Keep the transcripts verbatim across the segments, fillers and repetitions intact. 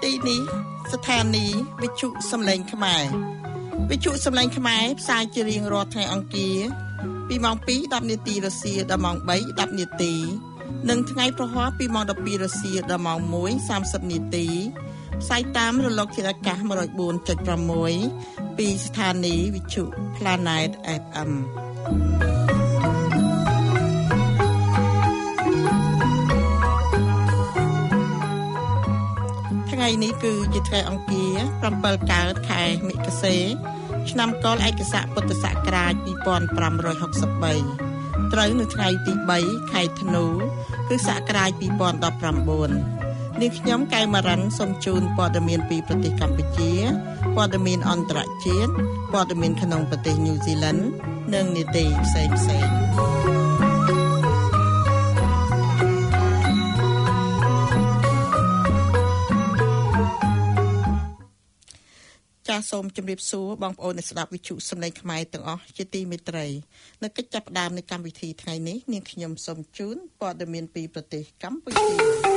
ទីនេះស្ថានីយ៍វិទ្យុសំឡេងខ្មែរវិទ្យុសំឡេងខ្មែរផ្សាយជារៀងរាល់ថ្ងៃអង្គារពីម៉ោងពីរដប់នាទីរសៀលដល់ម៉ោងបីដប់នាទីនិងថ្ងៃប្រហ័សពីម៉ោងដប់ពីររសៀលដល់ម៉ោងមួយសាមសិបនាទីផ្សាយតាមរលកធាតុអាកាស one oh four point six ពីស្ថានីយ៍វិទ្យុ Planet เอฟ เอ็มថ្ងៃនេះគឺជាថ្ងៃអង្គារsevenកើតខែមិគសេឆ្នាំកលឯកស័កពុទ្ធសករាជtwo thousand five hundred sixty-threeត្រូវនៅថ្ងៃទីthreeខែធ្នូគឺសករាជtwo thousand nineteenនេះខ្ញុំកែវម៉ារ៉ាន់សូមជូនព័ត៌មានពីប្រទេសកម្ពុជាព័ត៌មានអន្តរជាតិព័ត៌មានក្នុងប្រទេសញូហ្សេឡង់និងនីតិផ្សេងផ្សេងចាសសូមជម្រាបសួរបងប្អូនអ្នកស្ដាប់វិទ្យុសំឡេងខ្មែរទាំងអស់ជាទីមេត្រីនៅកិច្ចចាប់ផ្ដើមនៃកម្មវិធីថ្ងៃនេះនាងខ្ញុំសូមជូនព័ត៌មានពីប្រទេសកម្ពុជា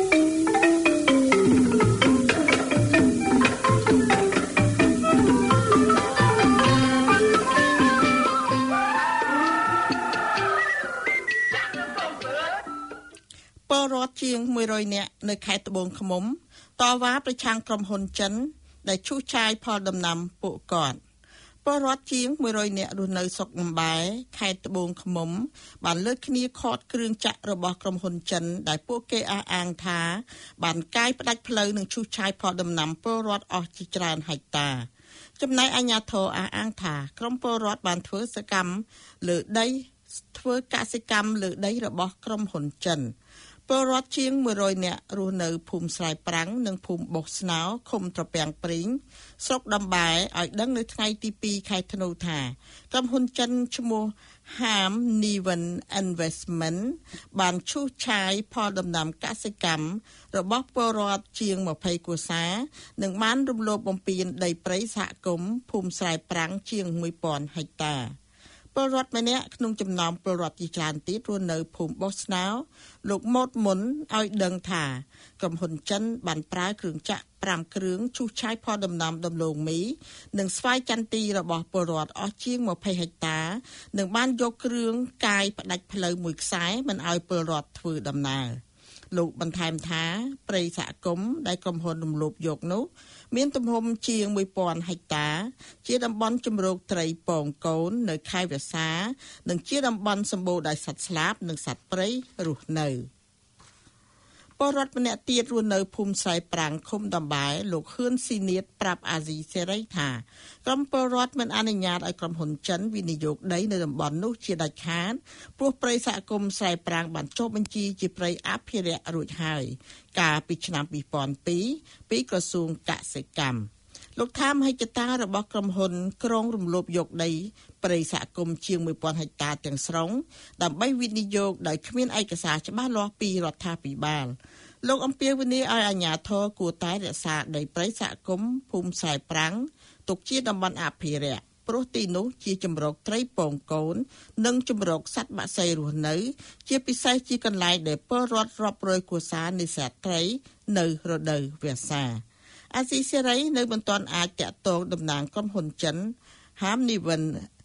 ពលរដ្ឋជាងone hundredនាក់នៅខេត្តត្បូងឃ្មុំតវ៉ាប្រឆាំងក្រុមហ៊ុនចិនដែលឈូសឆាយផលដំណាំពួកគាត់ពលរដ្ឋជាងone hundredនាក់រស់នៅស្រុកអំបែខេត្តត្បូងឃ្មុំបានលើកគ្នាខកគ្រឿងចក្ររបស់ក្រុមហ៊ុនចិនដែលពួកគេអះអាងថាបានកាយផ្ដាច់ផ្លូវនិងឈូសឆាយផលដំណាំពលរដ្ឋអស់ជាច្រើនហិកតាចំណែកអាជ្ញាធរអះអាងថាក្រុមពលរដ្ឋបានធ្វើសកម្មលើដីធ្វើកសិកម្មលើដីរបស់ក្រុមហ៊ុនចិនពលរដ្ឋជាងone hundredនាក់រស់នៅភូមិស្រែប្រាំងនិងភូមិបោះស្នោឃុំត្រពាំងព្រីងស្រុកដំបែឲ្យដឹងនៅថ្ងៃទីtwoខែធ្នូថាក្រុមហ៊ុនចិនឈ្មោះ Ham Niven Investment បានឈូសឆាយផលដំណាំកសិកម្មរបស់ពលរដ្ឋជាងtwentyគ្រួសារនិងបានរំលោភបំពានដីព្រៃសហគមន៍ភូមិស្រែប្រាំងជាងone thousandហិកតាពលរដ្ឋម្នាក់ក្នុងចំណោមពលរដ្ឋជាច្រើនទៀតរស់នៅភូមិបោះស្នោលោកម៉ូតមុនឲ្យដឹងថាក្រុមហ៊ុនចិនបានប្រើគ្រឿងចក្រfiveគ្រឿងឈូសឆាយផលដំណាំដំឡូងមីនិងស្វាយចន្ទីរបស់ពលរដ្ឋអស់ជាងtwentyហិកតានិងបានយកគ្រឿងកាយផ្ដាច់ផ្លូវមួយខ្សែមិនឲ្យពលរដ្ឋធ្វើដំណើរលោកបន្ថែមថាព្រៃសហគមន៍ដែលក្រុមហ៊ុនរំលោភយកនោះមានទំហំជាងone thousandហិកតាជាតំបន់ជម្រកត្រីពងកូននៅខេត្តវាសានិងជាតំបន់សម្បូរដោយសត្វស្លាបនិងសត្វព្រៃរស់នៅពលរដ្ឋម្នាក់ទៀតរស់នៅភូមិស្រែប្រាំងឃុំដំបែលោកហ៊ឿនស៊ីនៀតប្រាប់អាស៊ីសេរីថាក្រុមពលរដ្ឋមិនអនុញ្ញាតឲ្យក្រុមហ៊ុនចិនវិនិយោគដីនៅតំបន់នោះជាដាច់ខាតព្រោះព្រៃសហគមន៍ស្រែប្រាំងបានចុះបញ្ជីជាព្រៃអភិរក្សរួចហើយកាលពីឆ្នាំtwo thousand twoពីក្រសួងកសិកម្មលោកថាមហិច្ចតារបស់ក្រុមហ៊ុនក្រុងរំលោភយកដីព្រៃសហគមន៍ជាងone thousandហិកតាទាំងស្រុងដើម្បីវិនិយោគដោយគ្មានឯកសារច្បាស់លាស់ពីរដ្ឋាភិបាលលោកអំពាវនាវឲ្យអាជ្ញាធរគួរតែរក្សាដីព្រៃសហគមន៍ភូមិស្រែប្រាំងទុកជាតំបន់អភិរក្សព្រោះទីនោះជាជម្រកត្រីពងកូននិងជម្រកសត្វបក្សីរស់នៅជាពិសេសជាកន្លែងដែលពលរដ្ឋរាប់រយគ្រួសារនេសាទត្រីនៅរដូវវស្សាអាស៊ីសេរីនៅមិនទាន់អាចតាក់ទងតំណាងក្រុមហ៊ុនចិន Ham Niven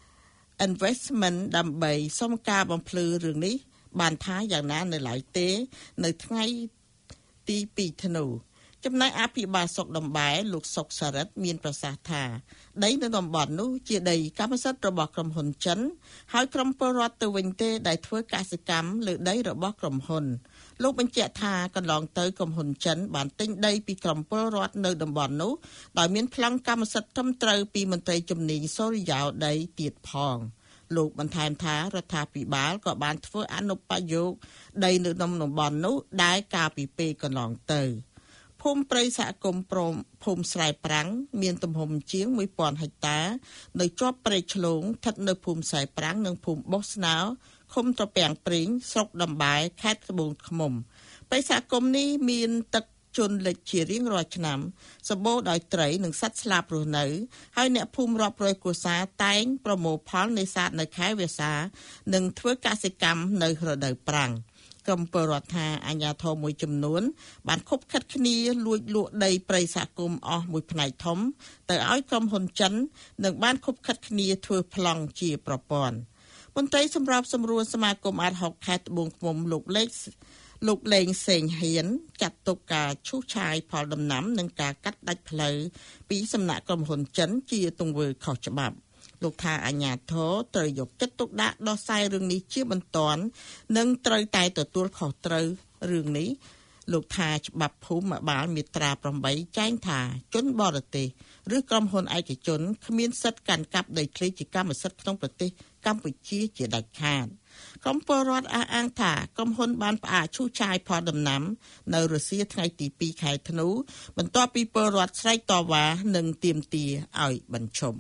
Investment ដើម្បីសុំការបំភ្លឺរឿងនេះបានថាយ៉ាងណានៅឡើយទេនៅថ្ងៃទីtwoធ្នូចំណែកអភិបាលស្រុកដំបែលោកសុកសរិទ្ធមានប្រសាសន៍ថាដីនៅតំបន់នោះជាដីកម្មសិទ្ធិរបស់ក្រុមហ៊ុនចិនហើយក្រុមពលរដ្ឋទៅវិញទេដែលធ្វើកសិកម្មលើដីរបស់ក្រុមហ៊ុនលោកបញ្ជាក់ថាកន្លងទៅក្រុមហ៊ុនចិនបានទិញដីពីក្រុមពលរដ្ឋនៅតំបន់នោះដោយមានប្លង់កម្មសិទ្ធិត្រឹមត្រូវពីមន្ត្រីជំនាញសូរិយោដីទៀតផងលោកបន្ថែមថារដ្ឋាភិបាលក៏បានធ្វើអនុបយោគដីនៅក្នុងតំបន់នោះដែរកាលពីពេលកន្លងទៅភូមិព្រៃសហគមន៍ព្រមភូមិស្រែប្រាំងមានទំហំជាងone thousandហិកតានៅជាប់ព្រៃឆ្លងស្ថិតនៅភូមិស្រែប្រាំងនិងភូមិបោះស្នោឃុំត្រពាំងព្រីងស្រុកដំបែខេត្តត្បូងឃ្មុំព្រៃសហគមន៍នេះមានទឹកជន់លិចជារៀងរាល់ឆ្នាំសម្បូរដោយត្រីនិងសត្វស្លាបរស់នៅហើយអ្នកភូមិរាប់រយគ្រួសារតែងប្រមូលផលនេសាទនៅខែវាសានិងធ្វើកសិកម្មនៅរដូវប្រាំងក្រុមពលរដ្ឋថាអាជ្ញាធរមួយចំនួនបានខົບខិតគ្នាលួចលក់ដីព្រៃសហគមន៍អស់មួយផ្នែកធំទៅឲ្យក្រុមហ៊ុនចិននិងបានខົບខិតគ្នាធ្វើប្លង់ជាប្រព័ន្ធមន្ត្រីសម្របសម្រួលសមាគមអាតហុកខេត្តត្បូងឃ្មុំលោកលេខលោកលេងសេងហ៊ានចាត់ទុកការឈូសឆាយផលដំណាំនិងការកាត់ដាច់ផ្លូវពីសំណាក់ក្រុមហ៊ុនចិនជាទង្វើខុសច្បាប់លោកថាអាជ្ញាធរត្រូវយកចិត្តទុកដាក់ដោះស្រាយរឿងនេះជាបន្ទាន់និងត្រូវតែទទួលខុសត្រូវរឿងនេះលោកថាច្បាប់ភូមិបាលមាត្រាeightចែងថាជនបរទេសឬក្រុមហ៊ុនឯកជនគ្មានសិទ្ធិកាន់កាប់ដីធ្លីជាកម្មសិទ្ធិក្នុងប្រទេសកម្ពុជាជាដាច់ខាតក្រុមពលរដ្ឋអះអាងថាក្រុមហ៊ុនបានផ្អាកឈូសឆាយផលដំណាំនៅរុស្ស៊ីថ្ងៃទីtwoខែធ្នូបន្ទាប់ពីពលរដ្ឋស្រែកតវ៉ានិងទាមទារឲ្យបញ្ឈប់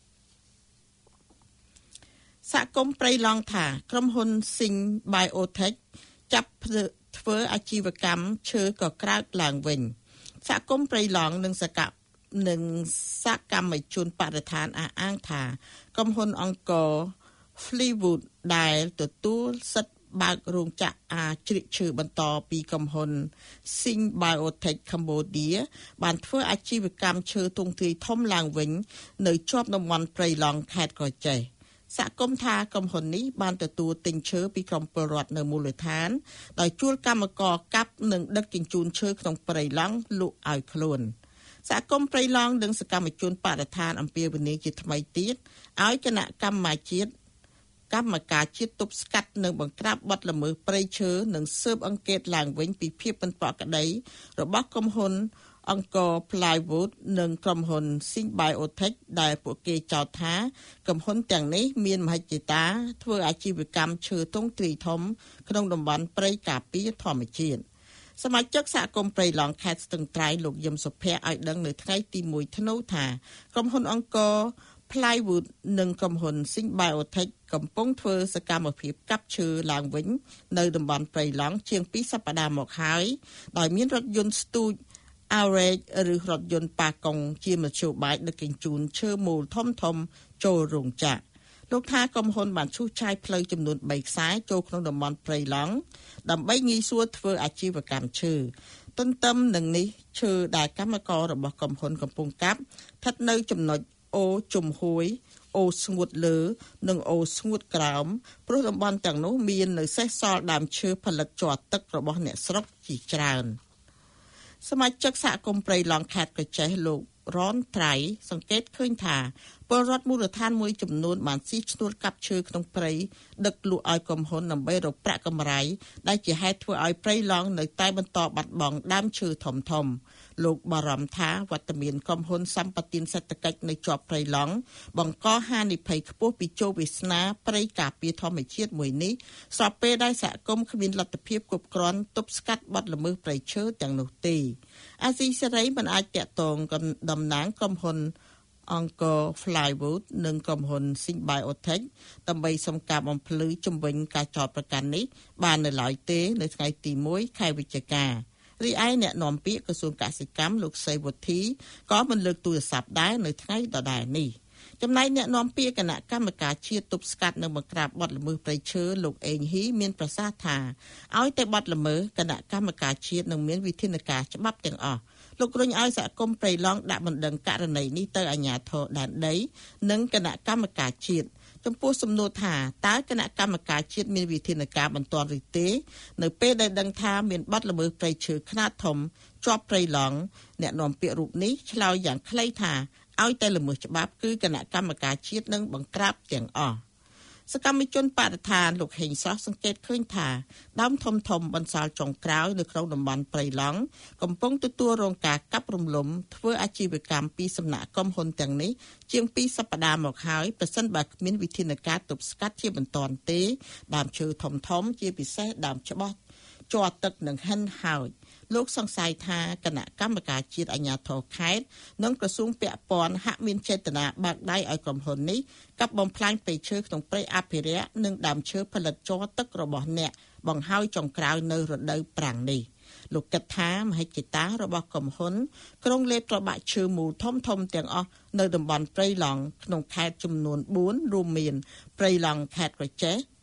សហគមន៍ព្រៃឡង់ថាក្រុមហ៊ុន Sing Biotech ចាប់ធ្វើអាជីវកម្មឈើក៏ក្រើកឡើងវិញសហគមន៍ព្រៃឡង់និងសកម្មនិងសកម្មជនបរិស្ថានអះអាងថាក្រុមហ៊ុនអង្គរ Fleetwood ដែលទទួលសិទ្ធិបើករោងចក្រអាជ្រៀកឈើបន្តពីក្រុមហ៊ុន Sing Biotech Cambodia បានធ្វើអាជីវកម្មឈើទង់ទ្រាយធំឡើងវិញនៅជាប់តំបន់ព្រៃឡង់ខេត្តកោះចេះសហគមន៍ថាក្រុមហ៊ុននេះបានទទួលទិញឈើពីក្រុមពលរដ្ឋនៅមូលដ្ឋានដោយជួលកម្មករកាប់និងដឹកជញ្ជូនឈើក្នុងព្រៃឡង់លក់ឲ្យខ្លួនសហគមន៍ព្រៃឡង់និងសកម្មជនបរិស្ថានអំពាវនាវជាថ្មីទៀតឲ្យគណៈកម្មាជាតិកម្មការជាតិទប់ស្កាត់និងបង្ក្រាបបទល្មើសព្រៃឈើនិងស៊ើបអង្កេតឡើងវិញពីភាពមិនប្រក្រតីរបស់ក្រុមហ៊ុនអង្គរ Plywood និងក្រុមហ៊ុន Sing Biotech ដែលពួកគេចោទថាក្រុមហ៊ុនទាំងនេះមានមហិច្ឆតាធ្វើអាជីវកម្មឈើទង់ទ្រាយធំក្នុងតំបន់ព្រៃការពារធម្មជាតិសមាជិកសហគមន៍ព្រៃឡង់ខេត្តស្ទឹងត្រែងលោកយឹមសុភ័ក្រឲ្យដឹងនៅថ្ងៃទីoneធ្នូថាក្រុមហ៊ុនអង្គរ Plywood និងក្រុមហ៊ុន Sing Biotech កំពុងធ្វើសកម្មភាពកាប់ឈើឡើងវិញនៅតំបន់ព្រៃឡង់ជាងtwoសប្តាហ៍មកហើយដោយមានរថយន្តស្ទូចArrage ឬរថយន្តប៉ាកុងជាមធ្យោបាយដឹកជញ្ជូនឈើមូលធំធំចូលរោងចក្រលោកថាក្រុមហ៊ុនបានឈូសឆាយផ្លូវចំនួនthreeខ្សែចូលក្នុងតំបន់ព្រៃឡង់ដើម្បីងាយស្រួលធ្វើអាជីវកម្មឈើទន្ទឹមនឹងនេះឈើដែលកម្មកររបស់ក្រុមហ៊ុនកំពុងកាប់ស្ថិតនៅចំណុចអូជំហួយអូស្ងួតលើនិងអូស្ងួតក្រោមព្រោះតំបន់ទាំងនោះមាននៅសេសសល់ដើមឈើផលិតជាប់ទឹករបស់អ្នកស្រុកជាច្រើនសមាជិកសហគមន៍ព្រៃឡង់ខេត្តកោះចេះលោករនត្រៃសង្កេតឃើញថាពលរដ្ឋមូលដ្ឋានមួយចំនួនបានស៊ីឈ្នួលកាប់ឈើក្នុងព្រៃដឹកលក់ឲ្យក្រុមហ៊ុនដើម្បីរកប្រាក់កម្រៃដែលជាហេតុធ្វើឲ្យព្រៃឡង់នៅតែបន្តបាត់បង់ដើមឈើធំធំលោកបារម្ភថាវត្តមានក្រុមហ៊ុនសម្បទានសេដ្ឋកិច្ចនៅជាប់ព្រៃឡង់បង្កហានិភ័យខ្ពស់ពីជោគវាសនាព្រៃការពារធម្មជាតិមួយនេះស្របពេលដែលសហគមន៍គ្មានលទ្ធភាពគ្រប់គ្រាន់ទប់ស្កាត់បទល្មើសព្រៃឈើទាំងនោះទេអាស៊ីសេរីមិនអាចតាក់ទងតំណាងក្រុមហ៊ុនអង្គរ Plywood និងក្រុមហ៊ុន Sing Biotech ដើម្បីសុំការបំភ្លឺជំវិញការចោទប្រកាន់នេះបាននៅឡើយទេនៅថ្ងៃទីoneខែវិច្ឆិការីឯអ្នកនាំពាក្យក្រសួងកសិកម្មលោកសីវុធី ក៏មិនលើកទូរស័ព្ទដែរនៅថ្ងៃដដែលនេះចំណែកអ្នកនាំពាក្យគណៈកម្មការជាតិទប់ស្កាត់និងបង្ក្រាបបទល្មើសព្រៃឈើលោកអេងហ៊ីមានប្រសាសន៍ថាឲ្យតែបទល្មើសគណៈកម្មការជាតិនឹងមានវិធានការច្បាប់ទាំងអស់លោករុញឲ្យសហគមន៍ព្រៃឡង់ដាក់បណ្ដឹងករណីនេះទៅអាជ្ញាធរដែនដីនិងគណៈកម្មការជាតិចំពោះសំណួរថាតើគណៈកម្មការជាតិមានវិធានការបន្ទាន់ឬទេនៅពេលដែលដឹងថាមានបទល្មើសព្រៃឈើខ្នាតធំជាប់ព្រៃឡង់អ្នកនាំពាក្យរូបនេះឆ្លើយយ៉ាងខ្លីថាឲ្យតែល្មើសច្បាប់គឺគណៈកម្មការជាតិនឹងបង្ក្រាបទាំងអស់សកម្មជនបរិស្ថានលោកហេងស្រស់សង្កេតឃើញថាដើមធំធំបន្សល់ចុងក្រោយនៅក្នុងតំបន់ព្រៃឡង់កំពុងទទួលរងការកាប់រំលំធ្វើអាជីវកម្មពីសំណាក់ក្រុមហ៊ុនទាំងនេះជាងtwoសប្តាហ៍មកហើយប្រសិនបើគ្មានវិធានការទប់ស្កាត់ជាបន្ទាន់ទេដើមឈើធំធំជាពិសេសដើមច្បោះជាប់ទឹកនឹងហិនហោចលោកសង្ស័យថាគណៈកម្មការជាតិអាជ្ញាធរខេត្តនិងក្រសួងពាក់ព័ន្ធហាក់មានចេតនាបើកដៃឲ្យក្រុមហ៊ុននេះកាប់បំផ្លាញព្រៃឈើក្នុងព្រៃអភិរក្សនិងដើមឈើផលិតជាប់ទឹករបស់អ្នកបង្ហើយចុងក្រោយនៅរដូវប្រាំងនេះលោកគិតថាមហិច្ឆតារបស់ក្រុមហ៊ុនក្រុងលេបប្របាក់ឈើមូលធំធំទាំងអស់នៅតំបន់ព្រៃឡង់ក្នុងខេត្តចំនួនfourរួមមានព្រៃឡង់ខេត្តក្រចេះ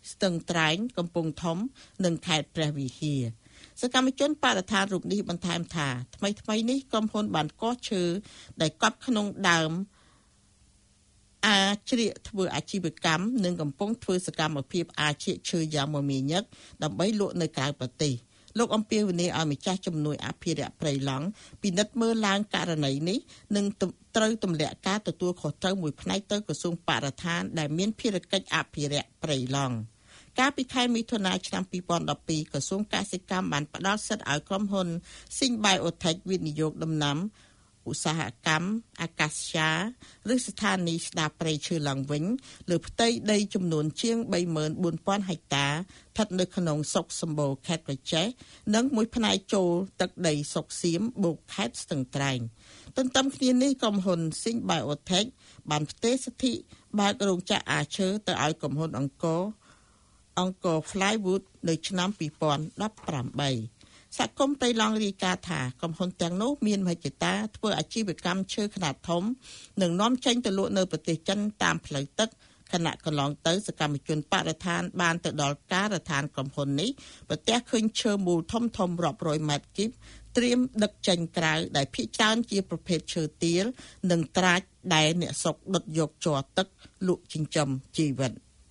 ស្ទឹងត្រែងកំពង់ធំនិងខេត្តព្រះវិហារសកម្មជនបរិស្ថានរូបនេះបន្ថែមថាថ្មីថ្មីនេះក្រុមហ៊ុនបានកោះឈើដែលកប់ក្នុងដើមអាជ្រៀកធ្វើអាជីវកម្មនិងកំពុងធ្វើសកម្មភាពអាជ្រៀកឈើយ៉ាងមមាញឹកដើម្បីលក់នៅក្រៅប្រទេសលោកអំពីវនីឲ្យម្ចាស់ជំនួយអភិរក្សព្រៃឡង់ពិនិត្យមើលឡើងករណីនេះនិងត្រូវទម្លាក់ការទទួលខុសត្រូវមួយផ្នែកទៅក្រសួងបរិស្ថានដែលមានភារកិច្ចអភិរក្សព្រៃឡង់កាលពីខែមិថុនាឆ្នាំពីរពាន់ដប់ពីរក្រសួងកសិកម្មបានផ្ដល់សិទ្ធិឲ្យក្រុមហ៊ុន Sing Biotech វិនិយោគដំណាំឧស្សាហកម្មអាកាសយ៉ាឬស្ថានីយ៍ស្ដារព្រៃឈើឡើងវិញលើផ្ទៃដីចំនួនជាង 三万四千 ហិកតាស្ថិតនៅក្នុងស្រុកសម្បូរខេត្តក្រចេះនិងមួយផ្នែកចូលទឹកដីស្រុកសៀមបូកខេត្តស្ទឹងត្រែងទន្ទឹមគ្នានេះក្រុមហ៊ុន Sing Biotech បានផ្ទេរសិទ្ធិបើករោងចក្រអាឈើទៅឲ្យក្រុមហ៊ុនអង្គរអង្គរ Flywood នៅឆ្នាំពីរពាន់ដប់ប្រាំបីសហគមន៍ព្រៃឡង់រាយការណ៍ថាក្រុមហ៊ុនទាំងនោះមានមហិច្ឆតាធ្វើអាជីវកម្មឈើខ្នាតធំនិងនាំចេញទៅលក់នៅប្រទេសចិនតាមផ្លូវទឹកខណៈកន្លងទៅសកម្មជនបរិស្ថានបានទៅដល់ការដ្ឋានក្រុមហ៊ុននេះប្រទះឃើញឈើមូលធំធំរាប់រយម៉ែត្រគីបត្រៀមដឹកចេញក្រៅដែលភាគច្រើនជាប្រភេទឈើទាលនិងត្រាចដែលអ្នកស្រុកដុតយកជ័រទឹកលក់ចិញ្ចឹមជីវិត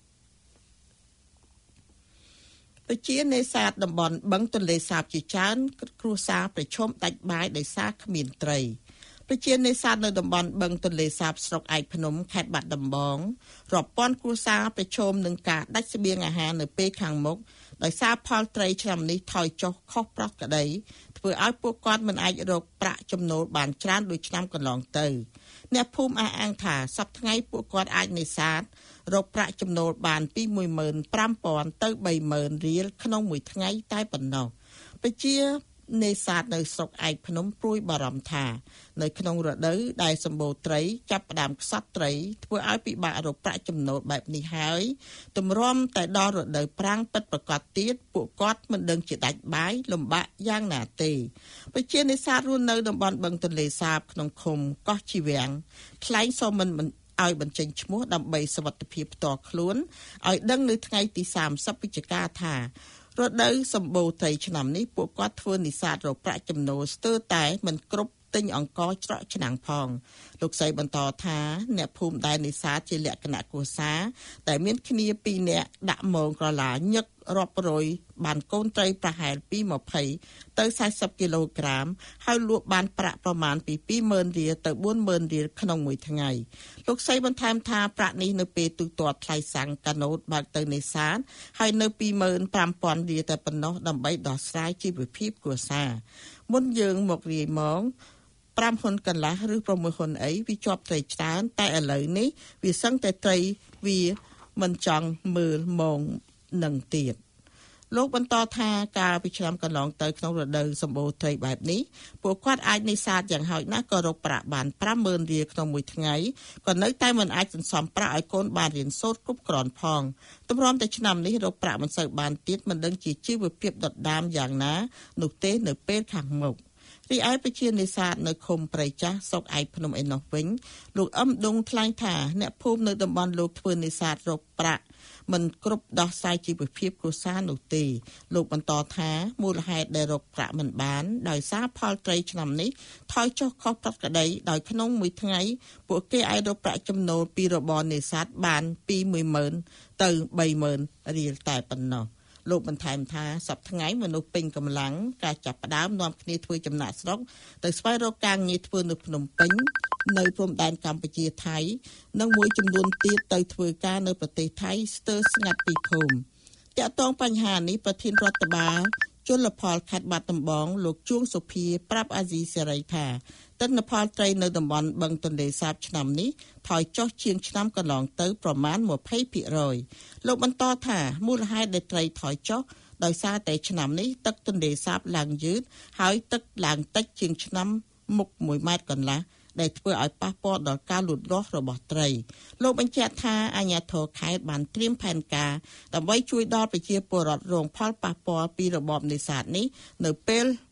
ប្រជានេសាទតំបន់បឹងទន្លេសាបជាច្រើនគ្រួសារប្រឈមដាច់បាយដោយសារគ្មានត្រីប្រជានេសាទនៅតំបន់បឹងទន្លេសាបស្រុកឯកភ្នំខេត្តបាត់ដំបងរាប់ពាន់គ្រួសារប្រឈមនឹងការដាច់ស្បៀងអាហារនៅពេលខាងមុខដោយសារផលត្រីឆ្នាំនេះថយចុះខុសប្រក្រតីធ្វើឲ្យពួកគាត់មិនអាចរកប្រាក់ចំណូលបានច្រើនដូចឆ្នាំកន្លងទៅអ្នកភូមិអះអាងថាសប្តាហ៍ថ្ងៃពួកគាត់អាចនេសាទរកប្រាក់ចំណូលបានពី មួយម៉ឺនប្រាំពាន់ ទៅ បីម៉ឺន រៀលក្នុងមួយថ្ងៃតែប៉ុណ្ណោះប្រជានេសាទនៅស្រុកឯកភ្នំព្រួយបារម្ភថានៅក្នុងរដូវដែលសម្បូរត្រីចាប់ផ្ដើមខ្សត់ត្រីធ្វើឲ្យពិបាករកប្រាក់ចំណូលបែបនេះហើយទម្រាំតែដល់រដូវប្រាំងពិតប្រាកដទៀតពួកគាត់មិនដឹងជាដាច់បាយលំបាកយ៉ាងណាទេប្រជានេសាទរស់នៅតំបន់បឹងទន្លេសាបក្នុងឃុំកោះជីវាំងថ្លែងសូមមិនឲ្យបញ្ចេញឈ្មោះដើម្បីសុវត្ថិភាពផ្ទាល់ខ្លួនឲ្យដឹងនៅថ្ងៃទីសាមសិបវិច្ឆិកាថារដូវសម្បូរត្រីឆ្នាំនេះពួកគាត់ធ្វើនេសាទរកប្រាក់ចំណូលស្ទើរតែមិនគ្រប់ទិញអង្ករច្រកឆ្នាំងផងលោកស្រីបន្តថាអ្នកភូមិដែលនេសាទជាលក្ខណៈគ្រួសារតែមានគ្នាពីរនាក់ដាក់មងក្រឡាញឹករាប់រយបានកូនត្រីប្រហែលពីยี่สิบទៅสี่สิบគីឡូក្រាមហើយលក់បានប្រាក់ប្រមាណពីยี่สิบម៉ឺនរៀលទៅสี่สิบម៉ឺនរៀលក្នុងមួយថ្ងៃលោកស្រីបន្ថែមថាប្រាក់នេះនៅពេលទូទាត់ថ្លៃសាំងកាណូតបើកទៅនេសាទហើយនៅยี่สิบห้าพันរៀលតែប៉ុណ្ណោះដើម្បីដោះស្រាយជីវភាពគ្រួសារមុនយើងមករាយម៉ងប្រាំហ៊ុនកន្លះឬប្រាំមួយហ៊ុនអីវាជាប់ត្រីច្រើនតែឥឡូវនេះវាសឹងតែត្រីវាមិនចង់មើលម៉ងនឹងទៀតលោកបន្តថាកាលពីឆ្នាំកន្លងទៅក្នុងរដូវសម្បូរត្រីបែបនេះពួកគាត់អាចនេសាទយ៉ាងហោចណាស់ក៏រកប្រាក់បានប្រាំម៉ឺនរៀលក្នុងមួយថ្ងៃក៏នៅតែមិនអាចសន្សំប្រាក់ឲ្យកូនបានរៀនសូត្រគ្រប់គ្រាន់ផងទម្រាំតែឆ្នាំនេះរកប្រាក់មិនសូវបានទៀតមិនដឹងជាជីវភាពដុតដាមយ៉ាងណានោះទេនៅពេលខាងមុខរីឯប្រជានេសាទនៅឃុំព្រៃចាស់ស្រុកឯកភ្នំឯណោះវិញលោកអឹមដុងថ្លែងថាអ្នកភូមិនៅតំបន់លោកធ្វើនេសាទរកប្រាក់មិនគ្រប់ដោះស្រាយជីវភាពគ្រួសារនោះទេលោកបន្តថាមូលហេតុដែលរកប្រាក់មិនបានដោយសារផលត្រីឆ្នាំនេះថយចុះខុសប្រក្រតីដោយក្នុងមួយថ្ងៃពួកគេអាចរកប្រាក់ចំណូលពីរបរនេសាទបានពីមួយម៉ឺនទៅបីម៉ឺនរៀលតែប៉ុណ្ណោះលោកបន្ថែមថាសប្តាហ៍ថ្ងៃមនុស្សពេញកម្លាំងការចាប់ផ្ដើមនាំគ្នាធ្វើចំណាក់ស្រុកទៅស្វែងរកការងារធ្វើនៅភ្នំពេញនៅព្រំដែនកម្ពុជាថៃនិងមួយចំនួនទៀតទៅធ្វើការនៅប្រទេសថៃស្ទើរស្ងាត់ពីភូមិតាក់ទងបញ្ហានេះប្រធានរដ្ឋបាលជលផលខេត្តបាត់ដំបងលោកជួងសុភាប្រាប់អាស៊ីសេរីថាទិន្នផលត្រីនៅតំបន់បឹងទន្លេសាបឆ្នាំនេះថយចុះជាងឆ្នាំកន្លងទៅប្រមាណยี่สิบភាគរយលោកបន្តថាមូលហេតុដែលត្រីថយចុះដោយសារតែឆ្នាំនេះទឹកទន្លេសាបឡើងយឺតហើយទឹកឡើងតិចជាងឆ្នាំមុខមួយម៉ែត្រកន្លះដែលធ្វើឲ្យប៉ះពាល់ដល់ការលូតលាស់របស់ត្រីលោកបញ្ជាក់ថាអាជ្ញាធរខេត្តបានត្រៀមផែនការដើម្បីជួយដល់ប្រជាពលរដ្ឋរងផលប៉ះពាល់ពីរបបនេសាទនេះនៅពេល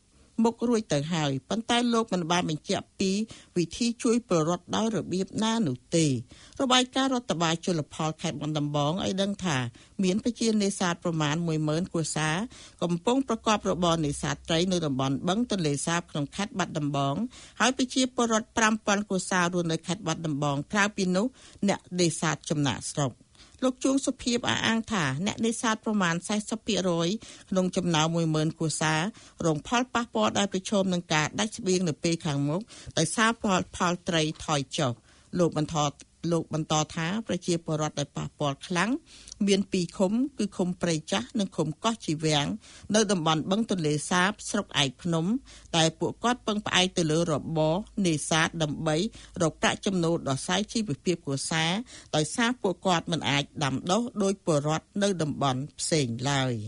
មុខរួចទៅហើយប៉ុន្តែលោកមិនបានបញ្ជាក់ពីវិធីជួយប្ររត់ដោយរបៀបណានោះទេរបាយការណ៍រដ្ឋបាលជលផលខេត្តបាត់ដំបងឲ្យដឹងថាមានប្រជានេសាទប្រមាណ មួយម៉ឺន គ្រួសារកំពុងប្រកបរបរនេសាទត្រីនៅតំបន់បឹងទន្លេសាបក្នុងខេត្តបាត់ដំបងហើយប្រជាពលរដ្ឋ ប្រាំពាន់ គ្រួសាររស់នៅខេត្តបាត់ដំបងក្រៅពីនោះអ្នកនេសាទចំណាក់ស្រុកលោកជួងសុភីអះអាងថាអ្នកនេសាទប្រមាណ สี่สิบភាគរយ ក្នុងចំណោម មួយម៉ឺន គ្រួសាររងផលប៉ះពាល់ដោយប្រឈមនឹងការដាច់ស្បៀងនៅពេលខាងមុខដោយសារផលផលត្រីថយចុះលោកបន្តលោកបន្តថាប្រជាពលរដ្ឋដែលប៉ះពាល់ខ្លាំងមានពីរឃុំគឺឃុំព្រៃចាស់និងឃុំកោះជីវាំងនៅតំបន់បឹងទន្លេសាបស្រុកឯកភ្នំតែពួកគាត់ពឹងផ្អែកទៅលើរបរនេសាទដើម្បីរកប្រាក់ចំណូលដោះស្រាយជីវភាពគ្រួសារដោយសារពួកគាត់មិនអាចដាំដុះដោយពលរដ្ឋនៅតំបន់ផ្សេងឡើយ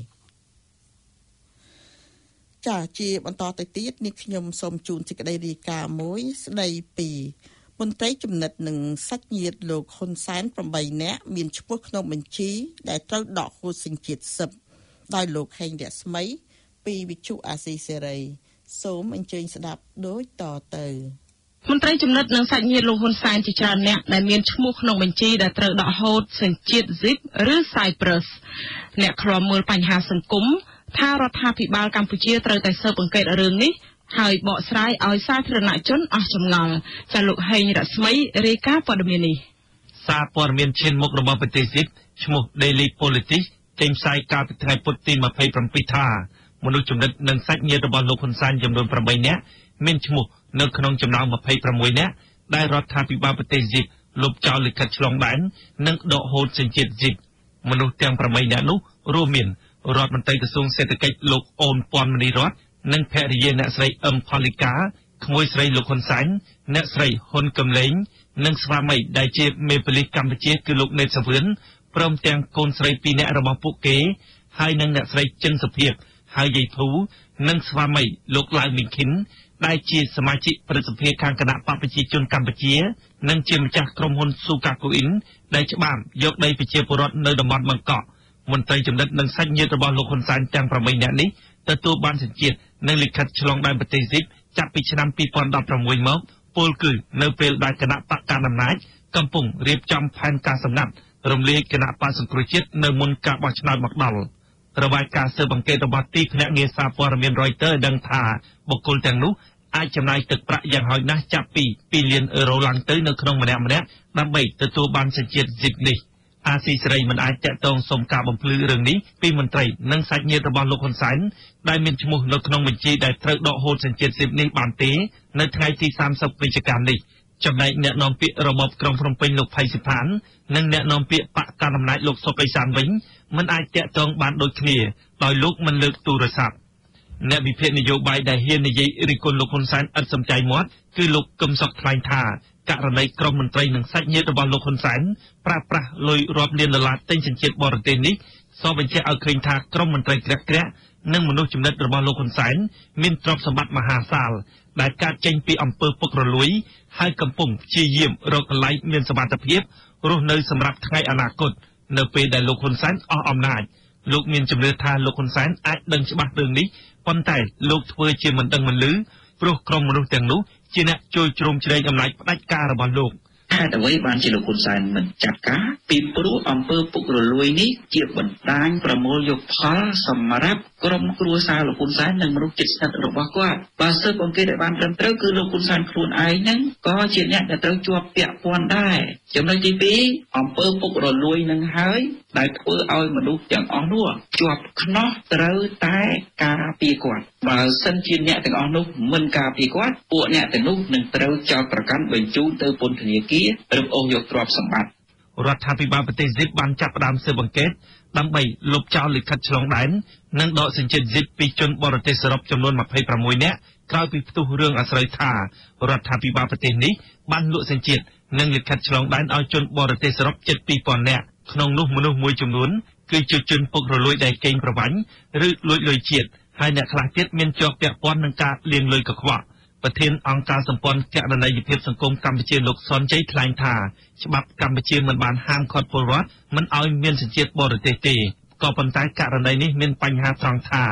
ចាជាបន្តទៅទៀតនេះខ្ញុំសូមជូនសេចក្តីរាយការណ៍មួយស្ដីពីមន្ត្រីចំណិតនឹងសាច់ញាតិលោកហ៊ុនសែន ប្រាំបី នាក់មានឈ្មោះក្នុងបញ្ជីដែលត្រូវដកហូតសញ្ជាតិសិបដោយលោកហេងរស្មីពីវិទ្យុអាស៊ីសេរីសូមអញ្ជើញស្ដាប់ដូចតទៅមន្ត្រីចំណិតនឹងសាច់ញាតិលោកហ៊ុនសែនជាច្រើនអ្នកដែលមានឈ្មោះក្នុងបញ្ជីដែលត្រូវដកហូតសញ្ជាតិ Zip ឬ Cyprus អ្នកខ្លាំមើលបញ្ហាសង្គមថារដ្ឋាភិបាលកម្ពុជាត្រូវតែស៊ើបអង្កេតរឿងនេះហើយបកស្រាយឲ្យសាធារណជនអស់ចម្ងល់ចាលោកហេងរស្មីរាយការណ៍ព័ត៌មាននេះសារព័ត៌មានឈានមុខរបស់ប្រទេសស៊ីបឈ្មោះ Daily Politics ចេញផ្សាយកាលពីថ្ងៃពុធទី ยี่สิบเจ็ด ថាមនុស្សចំណិតនិងសាច់ញាតិរបស់លោកហ៊ុនសែនចំនួន ប្រាំបី នាក់មានឈ្មោះនៅក្នុងចំណោម ยี่สิบหก នាក់ដែលរដ្ឋាភិបាលប្រទេសស៊ីបលុបចោលលិខិតឆ្លងដែននិងដកហូតសញ្ជាតិស៊ីបមនុស្សទាំង ប្រាំបី នាក់នោះរួមមានរដ្ឋមន្ត្រីក្រសួងសេដ្ឋកិច្ចលោកអូនពាន់មនីរតន៍និងភរិយាអ្នកស្រីអឹមផលីកាក្មួយស្រីលោកហ៊ុនសែនអ្នកស្រីហ៊ុនកំលែងនិងស្វាមីដែលជាមេប៉ូលីសកម្ពុជាគឺលោកណេតសាវឿនព្រមទាំងកូនស្រីពីរនាក់របស់ពួកគេហើយនិងអ្នកស្រីចិនសុភាពហើយយាយធូនិងស្វាមីលោកឡៅមីឃីនដែលជាសមាជិកប្រតិភិខាងគណៈបកប្រជាជនកម្ពុជានិងជាម្ចាស់ក្រុមហ៊ុនស៊ូកាកូអ៊ីនដែលច្បាមយកដីប្រជាពលរដ្ឋនៅតំបន់បឹងកក់មន្ត្រីចំណិតនិងសាច់ញាតិរបស់លោកហ៊ុនសែនទាំង ប្រាំបី នាក់នេះទទួលបានសញ្ជាតិនិងលិខិតឆ្លងដែនប្រទេសស៊ីបចាប់ពីឆ្នាំ ពីរពាន់ដប់ប្រាំមួយ មកពលគឺនៅពេលដែលគណៈបកកណ្ដាលអំណាចកំពុងរៀបចំផែនការសម្ងាត់រំលាយគណៈបកសង្គ្រោះជាតិនៅមុនការបោះឆ្នោតមកដល់របាយការណ៍ស៊ើបអង្កេតរបស់ទីភ្នាក់ងារសារព័ត៌មាន Reuters ដឹងថាបុគ្គលទាំងនោះអាចចំណាយទឹកប្រាក់យ៉ាងហោចណាស់ចាប់ពី ពីរលានអឺរ៉ូឡើងទៅនៅក្នុងម្នាក់ម្នាក់ដើម្បីទទួលបានសញ្ជាតិស៊ីបនេះអាស៊ីសេរីមិនអាចតាក់ទងសុំការបំភ្លឺរឿងនេះពីមន្ត្រីនិងសាច់ញាតិរបស់លោកហ៊ុនសែនដែលមានឈ្មោះនៅក្នុងបញ្ជីដែលត្រូវដកហូតសញ្ជាតិស៊ីបនេះបានទេនៅថ្ងៃទី សាមសិប វិច្ឆិកានេះចំណែកអ្នកនាំពាក្យរបបក្រុងភ្នំពេញលោកផៃសិផាននិងអ្នកនាំពាក្យបកកណ្ដាលអំណាចលោកសុកអេសានវិញមិនអាចតាក់ទងបានដូចគ្នាដោយលោកមិនលើកទូរស័ព្ទអ្នកវិភាគនយោបាយដែលហ៊ាននិយាយរិះគន់លោកហ៊ុនសែនឥតសំចៃមាត់គឺលោកកឹមសុខថ្លែងថាករណីក្រុមមន្ត្រីនិងសាច់ញាតិរបស់លោកហ៊ុនសែនប្រើប្រាស់លុយរាប់លានដុល្លារទិញសញ្ជាតិបរទេសនេះសបញ្ជាក់ឲ្យឃើញថាក្រុមមន្ត្រីក្រាក់ក្រាក់និងមនុស្សចំណិតរបស់លោកហ៊ុនសែនមានទ្រព្យសម្បត្តិមហាសាលដែលកើតចេញពីអំពើពុករលួយហើយកំពុងព្យាយាមរកកន្លែងមានសមត្ថភាពរស់នៅសម្រាប់ថ្ងៃអនាគតនៅពេលដែលលោកហ៊ុនសែនអស់អំណាចលោកមានជំនឿថាលោកហ៊ុនសែនអាចដឹងច្បាស់រឿងនេះប៉ុន្តែលោកធ្វើជាមិនដឹងមិនឮព្រោះក្រុមមនុស្សទាំងនោះជាអ្នកជួយជ្រោមជ្រែងអំណាចផ្ដាច់ការរបស់លោកហេតុអ្វីបានជាលោកហ៊ុនសែនមិនចាត់ការពីព្រោះអំពើពុករលួយនេះជាបណ្ដាញប្រមូលយកផលសម្រាប់ក្រុមគ្រួសារលោកហ៊ុនសែននិងមនុស្សជិតស្និទ្ធរបស់គាត់បើស៊ើបអង្កេតឲ្យបានត្រឹមត្រូវគឺលោកហ៊ុនសែនខ្លួនឯងហ្នឹងក៏ជាអ្នកដែលត្រូវជាប់ពាក់ព័ន្ធដែរចំណុចទីពីរអំពើពុករលួយនឹងហើយដែលធ្វើឲ្យមនុស្សទាំងអស់នោះជាប់ខ្នោះត្រូវតែការពារគាត់បើសិនជាអ្នកទាំងអស់នោះមិនការពារគាត់ពួកអ្នកទាំងនោះនឹងត្រូវចោទប្រកាន់បញ្ជូនទៅពន្ធនាគាររឹបអូសយកទ្រព្យសម្បត្តិរដ្ឋាភិបាលប្រទេសស៊ីបបានចាប់ផ្ដើមស៊ើបអង្កេតដើម្បីលុបចោលលិខិតឆ្លងដែននិងដកសញ្ជាតិស៊ីបពីជនបរទេសសរុបចំនួន ยี่สิบหก នាក់ក្រោយពីផ្ទុះរឿងអាស្រ័យថារដ្ឋាភិបាលប្រទេសនេះបានលក់សញ្ជាតិនិងលិខិតឆ្លងដែនឲ្យជនបរទេសសរុបជិត ពីរពាន់ នាក់ក្នុងនោះមនុស្សមួយចំនួនគឺជាជនពុករលួយដែលកេងប្រវ័ញ្ចឬលួចលុយជាតិហើយអ្នកខ្លះទៀតមានជាប់ពាក់ព័ន្ធនឹងការលាងលុយកខ្វក់ប្រធានអង្គការសម្ព័ន្ធគណនេយ្យភាពសង្គមកម្ពុជាលោកសុនជ័យថ្លែងថាច្បាប់កម្ពុជាមិនបានហាមឃាត់ពលរដ្ឋមិនឲ្យមានសញ្ជាតិបរទេសទេក៏ប៉ុន្តែករណីនេះមានបញ្ហាត្រង់ថា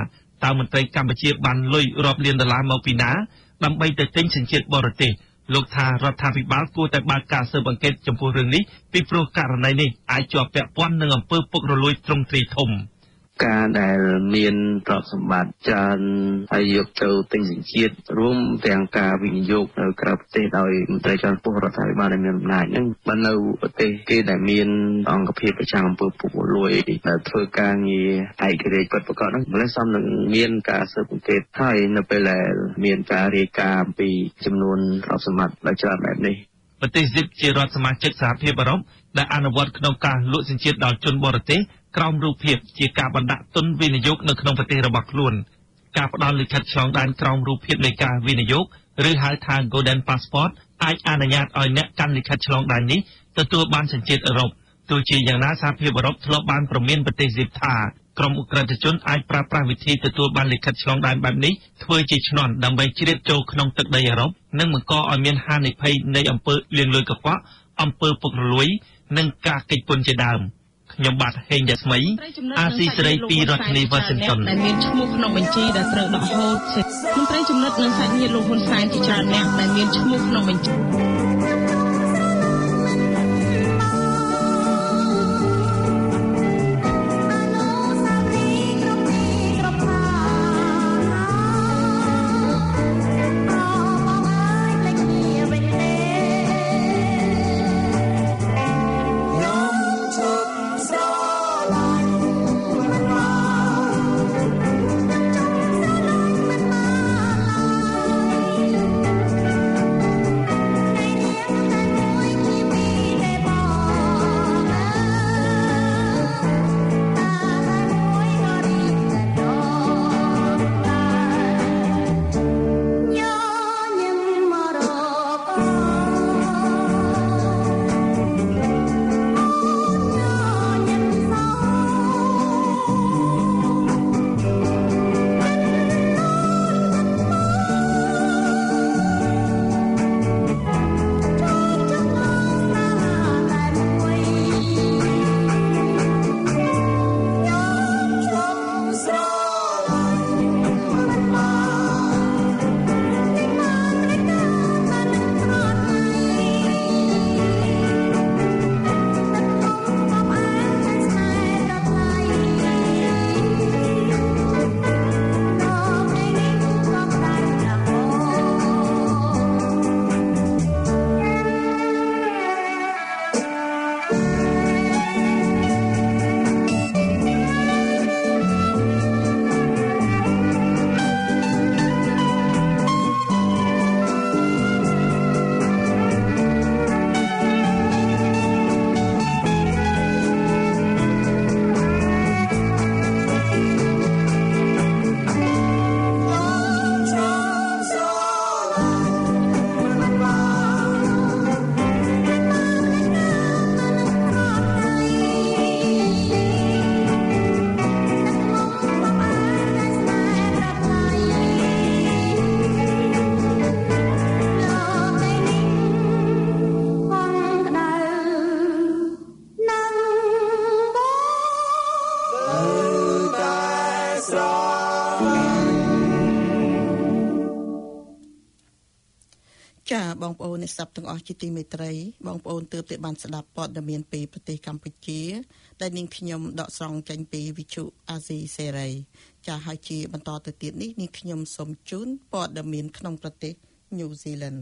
តើមន្ត្រីកម្ពុជាបានលុយរាប់លានដុល្លារមកពីណាដើម្បីទៅទិញសញ្ជាតិបរទេសលោកថារដ្ឋាភិបាលគួរតែបើកការស៊ើបអង្កេតចំពោះរឿងនេះពីព្រោះករណីនេះអាចជាប់ពាក់ព័ន្ធនឹងអំពើពុករលួយទ្រង់ទ្រាយធំការដែលមានទ្រព្យសម្បត្តិច្រើនហើយយកទៅទិញសញ្ជាតិរួមទាំងការវិនិយោគនៅក្រៅប្រទេសដោយមន្ត្រីជាន់ខ្ពស់រដ្ឋាភិបាលដែលមានអំណាចហ្នឹងបើនៅប្រទេសគេដែលមានអង្គភាពប្រឆាំងអំពើពុករលួយដែលធ្វើការងារឯករាជ្យពិតប្រាកដហ្នឹងម្ល៉េះសមនឹងមានការស៊ើបអង្កេតហើយនៅពេលដែលមានការរាយការណ៍អំពីចំនួនទ្រព្យសម្បត្តិដែលច្រើនបែបនេះប្រទេសស៊ីបជារដ្ឋសមាជិកសហភាពអឺរ៉ុបដែលអនុវត្តក្នុងការលក់សញ្ជាតិដល់ជនបរទេសក្រោមរូបភាពជាការបណ្ដាក់ទុនវិនិយោគនៅក្នុងប្រទេសរបស់ខ្លួនការផ្ដល់លិខិតឆ្លងដែនក្រោមរូបភាពនៃការវិនិយោគឬហៅថា Golden Passport អាចអនុញ្ញាតឲ្យអ្នកកាន់លិខិតឆ្លងដែននេះទទួលបានសញ្ជាតិអឺរ៉ុបទោះជាយ៉ាងណាសហភាពអឺរ៉ុបធ្លាប់បានព្រមានប្រទេសស៊ីបថាក្រុមឧក្រិដ្ឋជនអាចប្រើប្រាស់វិធីទទួលបានលិខិតឆ្លងដែនបែបនេះធ្វើជាឈ្នន់ដើម្បីជ្រៀតចូលក្នុងទឹកដីអឺរ៉ុបនិងបង្កឲ្យមានហានិភ័យនៃអំពើលាងលុយកខ្វក់អំពើពុករលួយនិងការកិច្ចពន្ធជាដើមខ្ញុំបាទហេងយ៉ាស្មីអាស៊ីសេរីពីរដ្ឋធានី Washington ដែលមានឈ្មោះក្នុងបញ្ជីដែលត្រូវដកហូតមន្ត្រីចំណិតនិងសាច់ញាតិលោកហ៊ុនសែនជាច្រើនអ្នកដែលមានឈ្មោះក្នុងបញ្ជីបងប្អូនអ្នកស្ដាប់ទាំងអស់ជាទីមេត្រីបងប្អូនទើបតែបានស្ដាប់ព័ត៌មានពីប្រទេសកម្ពុជាដែលនាងខ្ញុំដកស្រង់ចេញពីវិទ្យុអាស៊ីសេរីចា៎ហើយជាបន្តទៅទៀតនេះនាងខ្ញុំសូមជូនព័ត៌មានក្នុងប្រទេសញូហ្សេឡង់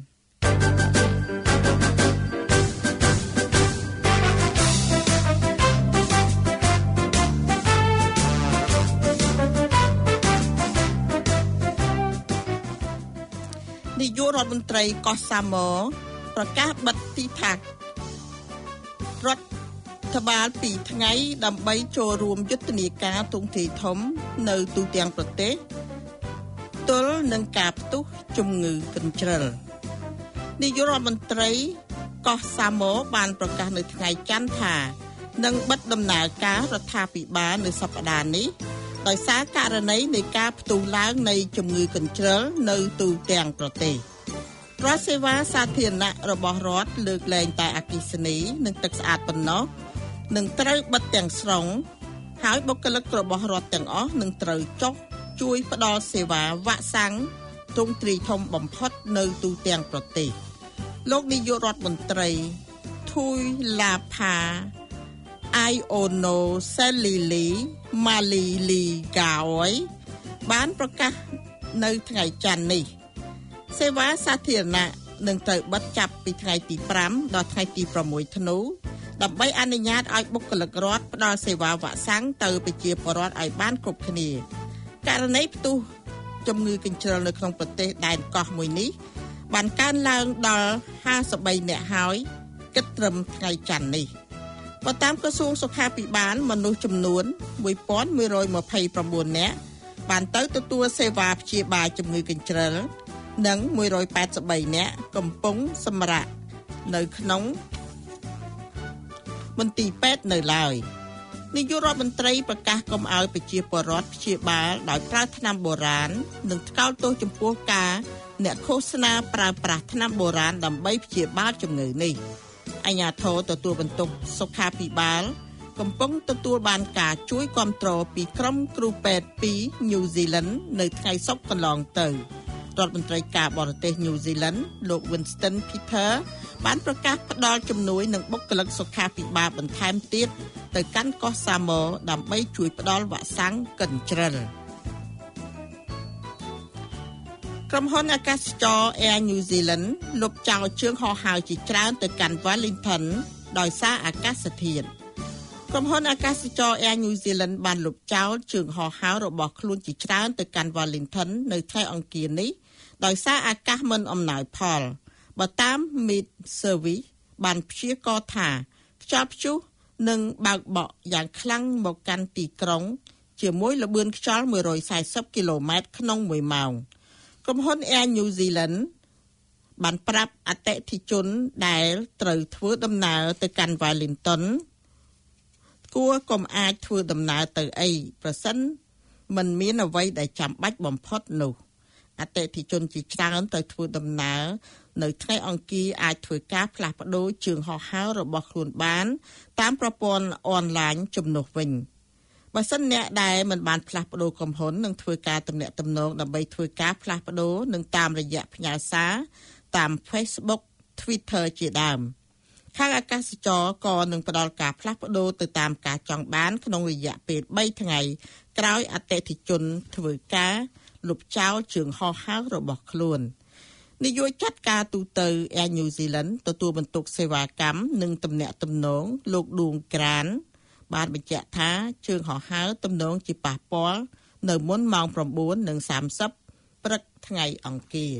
នាយករដ្ឋមន្ត្រីកោះសាម៉ូប្រកាសបិទទីតាំងរដ្ឋបាលពីរថ្ងៃដើម្បីចូលរួមយុទ្ធនាការទ្រង់ទ្រាយធំនៅទូទាំងប្រទេសទល់នឹងការផ្ទុះជំងឺកញ្ជ្រឹលនាយករដ្ឋមន្ត្រីកោះសាម៉ូបានប្រកាសនៅថ្ងៃច័ន្ទថានឹងបិទដំណើរការរដ្ឋាភិបាលនៅសប្តាហ៍នេះដោយសារករណីនៃការផ្ទុះឡើងនៃជំងឺកញ្ជ្រឹលនៅទូទាំងប្រទេសរដ្ឋសេវាសាធារណៈរបស់រដ្ឋលើកលែងតែអគ្គិសនីនិងទឹកស្អាតប៉ុណ្ណោះនឹងត្រូវបិទទាំងស្រុងហើយបុគ្គលិករបស់រដ្ឋទាំងអស់នឹងត្រូវចុះជួយផ្ដល់សេវាវ៉ាក់សាំងទ្រង់ទ្រីធំបំផុតនៅទូទាំងប្រទេសលោកនាយករដ្ឋមន្ត្រីធូយឡាផាអៃអូណូសេលីលីម៉ាលីលីកាអយបានប្រកាសនៅថ្ងៃច័ន្ទនេះសេវាសាធារណៈនឹងត្រូវបិទចាប់ពីថ្ងៃទីប្រាំដល់ថ្ងៃទីប្រាំមួយធ្នូដើម្បីអនុញ្ញាតឲ្យបុគ្គលិករដ្ឋផ្ដល់សេវាវ៉ាក់សាំងទៅប្រជាពលរដ្ឋឲ្យបានគ្រប់គ្នាករណីផ្ទុះជំងឺកញ្ជ្រឹលនៅក្នុងប្រទេសដែនកោះមួយនេះបានកើនឡើងដល់ห้าสิบបីនាក់ហើយគិតត្រឹមថ្ងៃច័ន្ទនេះបើតាមក្រសួងសុខាភិបាលមនុស្សចំនួនmột nghìn một trăm hai mươi chínនាក់បានទៅទទួលសេវាព្យាបាលជំងឺកញ្ជ្រឹលនិងmột trăm tám mươi baនាក់កំពុងសម្រាកនៅក្នុងមន្ទីរពេទ្យនៅឡើយនាយករដ្ឋមន្ត្រីប្រកាសកុំឲ្យប្រជាពលរដ្ឋព្យាបាលដោយប្រើថ្នាំបុរាណនិងថ្កោលទោសចំពោះការអ្នកឃោសនាប្រើប្រាស់ថ្នាំបុរាណដើម្បីព្យាបាលជំងឺនេះអាជ្ញាធរទទួលបន្ទុកសុខាភិបាលកំពុងទទួលបានការជួយគាំទ្រពីក្រុមគ្រូពេទ្យពីញូហ្សេឡង់នៅថ្ងៃសុក្រកន្លងទៅរដ្ឋមន្ត្រីការបរទេសញូហ្សេឡង់លោក Winston Peter បានប្រកាសផ្ដល់ជំនួយនឹងបុគ្គលិកសុខាភិបាលបន្ថែមទៀតទៅកាន់កោះសាម៉ូដើម្បីជួយផ្ដល់វ៉ាក់សាំងកញ្ជ្រឹលក្រុមហ៊ុនអាកាសចរ Air New Zealand លុបចោលជើងហោះហើរជាច្រើនទៅកាន់ Wellington ដោយសារអាកាសធាតុក្រុមហ៊ុនអាកាសចរ Air New Zealand បានលុបចោលជើងហោះហើររបស់ខ្លួនជាច្រើនទៅកាន់ Wellington នៅថ្ងៃអង្គារនេះដោយសារអាកាសមិនអំណោយផលបើតាម Met Service បានព្យាករណ៍ថាខ្យល់ព្យុះនឹងបើកបក់យ៉ាងខ្លាំងមកកាន់ទីក្រុងជាមួយល្បឿនខ្យល់một trăm bốn mươiគីឡូម៉ែត្រក្នុងមួយម៉ោងក្រុមហ៊ុន Air New Zealand បានប្រាប់អតិថិជនដែលត្រូវធ្វើដំណើរទៅកាន់ Wellington គួរកុំអាចធ្វើដំណើរទៅអីប្រសិនមិនមានអ្វីដែលចាំបាច់បំផុតនោះអតិថិជនជាច្រើនទៅធ្វើដំណើរនៅថ្ងៃអង្គារអាចធ្វើការផ្លាស់ប្ដូរជើងហោះហើររបស់ខ្លួនបានតាមប្រព័ន្ធអនឡាញជំនួសវិញបើសិនអ្នកដែលមិនបានផ្លាស់ប្ដូរក្រុមហ៊ុននឹងធ្វើការទំនាក់ទំនងដើម្បីធ្វើការផ្លាស់ប្ដូរនឹងតាមរយៈផ្ញើសារតាម Facebook Twitter ជាដើមខាងអាកាសចរក៏នឹងផ្ដល់ការផ្លាស់ប្ដូរទៅតាមការចង់បានក្នុងរយៈពេលបីថ្ងៃក្រោយអតិថិជនធ្វើការលុបចោលជើងហោះហើររបស់ខ្លួននាយកចាត់ការទូទៅ Air New Zealand ទទួលបន្ទុកសេវាកម្មនិងទំនាក់ទំនងលោកឌួងក្រានបានបញ្ជាក់ថាជើងហោះហើរទំនងជាប៉ះពាល់នៅមុនម៉ោងchín giờ ba mươiព្រឹកថ្ងៃអង្គារ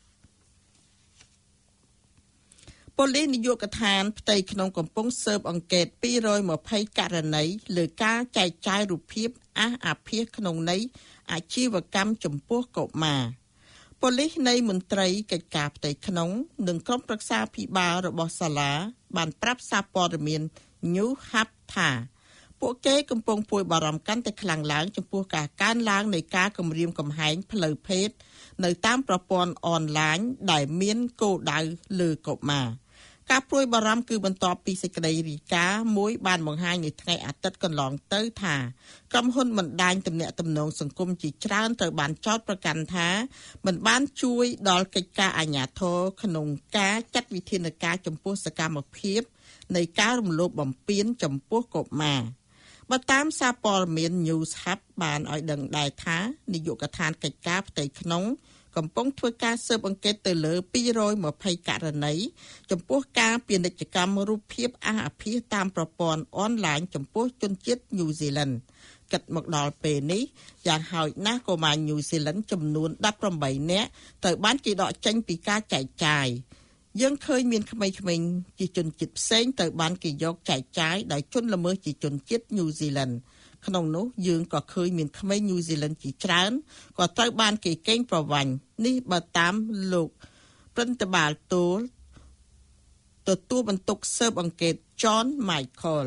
ប៉ូលីសនាយកដ្ឋានផ្ទៃក្នុងកំពុងស៊ើបអង្កេតពីររយยี่สิบករណីលើការចែកចាយរូបភាពអះអាភាសក្នុងន័យអាជីវកម្មចំពោះកុមារប៉ូលីសនៃមន្ត្រីកិច្ចការផ្ទៃក្នុងនិងក្រុមប្រឹក្សាភិបាលរបស់សាលាបានប្រាប់សារព័ត៌មាន New Hub ថាពួកគេកំពុងព្រួយបារម្ភកាន់តែខ្លាំងឡើងចំពោះការកើនឡើងនៃការគំរាមកំហែងផ្លូវភេទនៅតាមប្រព័ន្ធអនឡាញដែលមានគោលដៅលើកុមារការព្រួយបារម្ភគឺបន្ទាប់ពីសេចក្តីរាយការណ៍មួយបានបង្ហាញនៅថ្ងៃអាទិត្យកន្លងទៅថាក្រុមហ៊ុនបណ្ដាញទំនាក់ទំនងសង្គមជាច្រើនត្រូវបានចោទប្រកាន់ថាមិនបានជួយដល់កិច្ចការអាជ្ញាធរក្នុងការចាត់វិធានការចំពោះសកម្មភាពនៃការរំលោភបំពានចំពោះកុមារបើតាមសារព័ត៌មាន News Hub បានឲ្យដឹងដែរថានាយកដ្ឋានកិច្ចការផ្ទៃក្នុងកំពុងធ្វើការស៊ើបអង្កេតទៅលើពីររយยี่สิบករណីចំពោះការពាណិជ្ជកម្មរូបភាពអះអាភាសតាមប្រព័ន្ធអនឡាញចំពោះជនជាតិញូហ្សេឡង់គិតមកដល់ពេលនេះយ៉ាងហោចណាស់កុមារញូហ្សេឡង់ចំនួនដប់ប្រាំបីនាក់ត្រូវបានគេដកចេញពីការចែកចាយយើងឃើញមានក្មេងៗជាជនជាតិផ្សេងទៅបានគេយកចែកចាយដោយជនល្មើសជាជនជាតិញូហ្សេឡង់ក្នុងនោះយើងក៏ឃើញមានក្មេងញូហ្សេឡង់ជាច្រើនក៏ត្រូវបានគេកេងប្រវ័ញ្ចនេះបើតាមលោកព្រឹន្ទបាលតូលទទួលបន្ទុកស៊ើបអង្កេត John Michael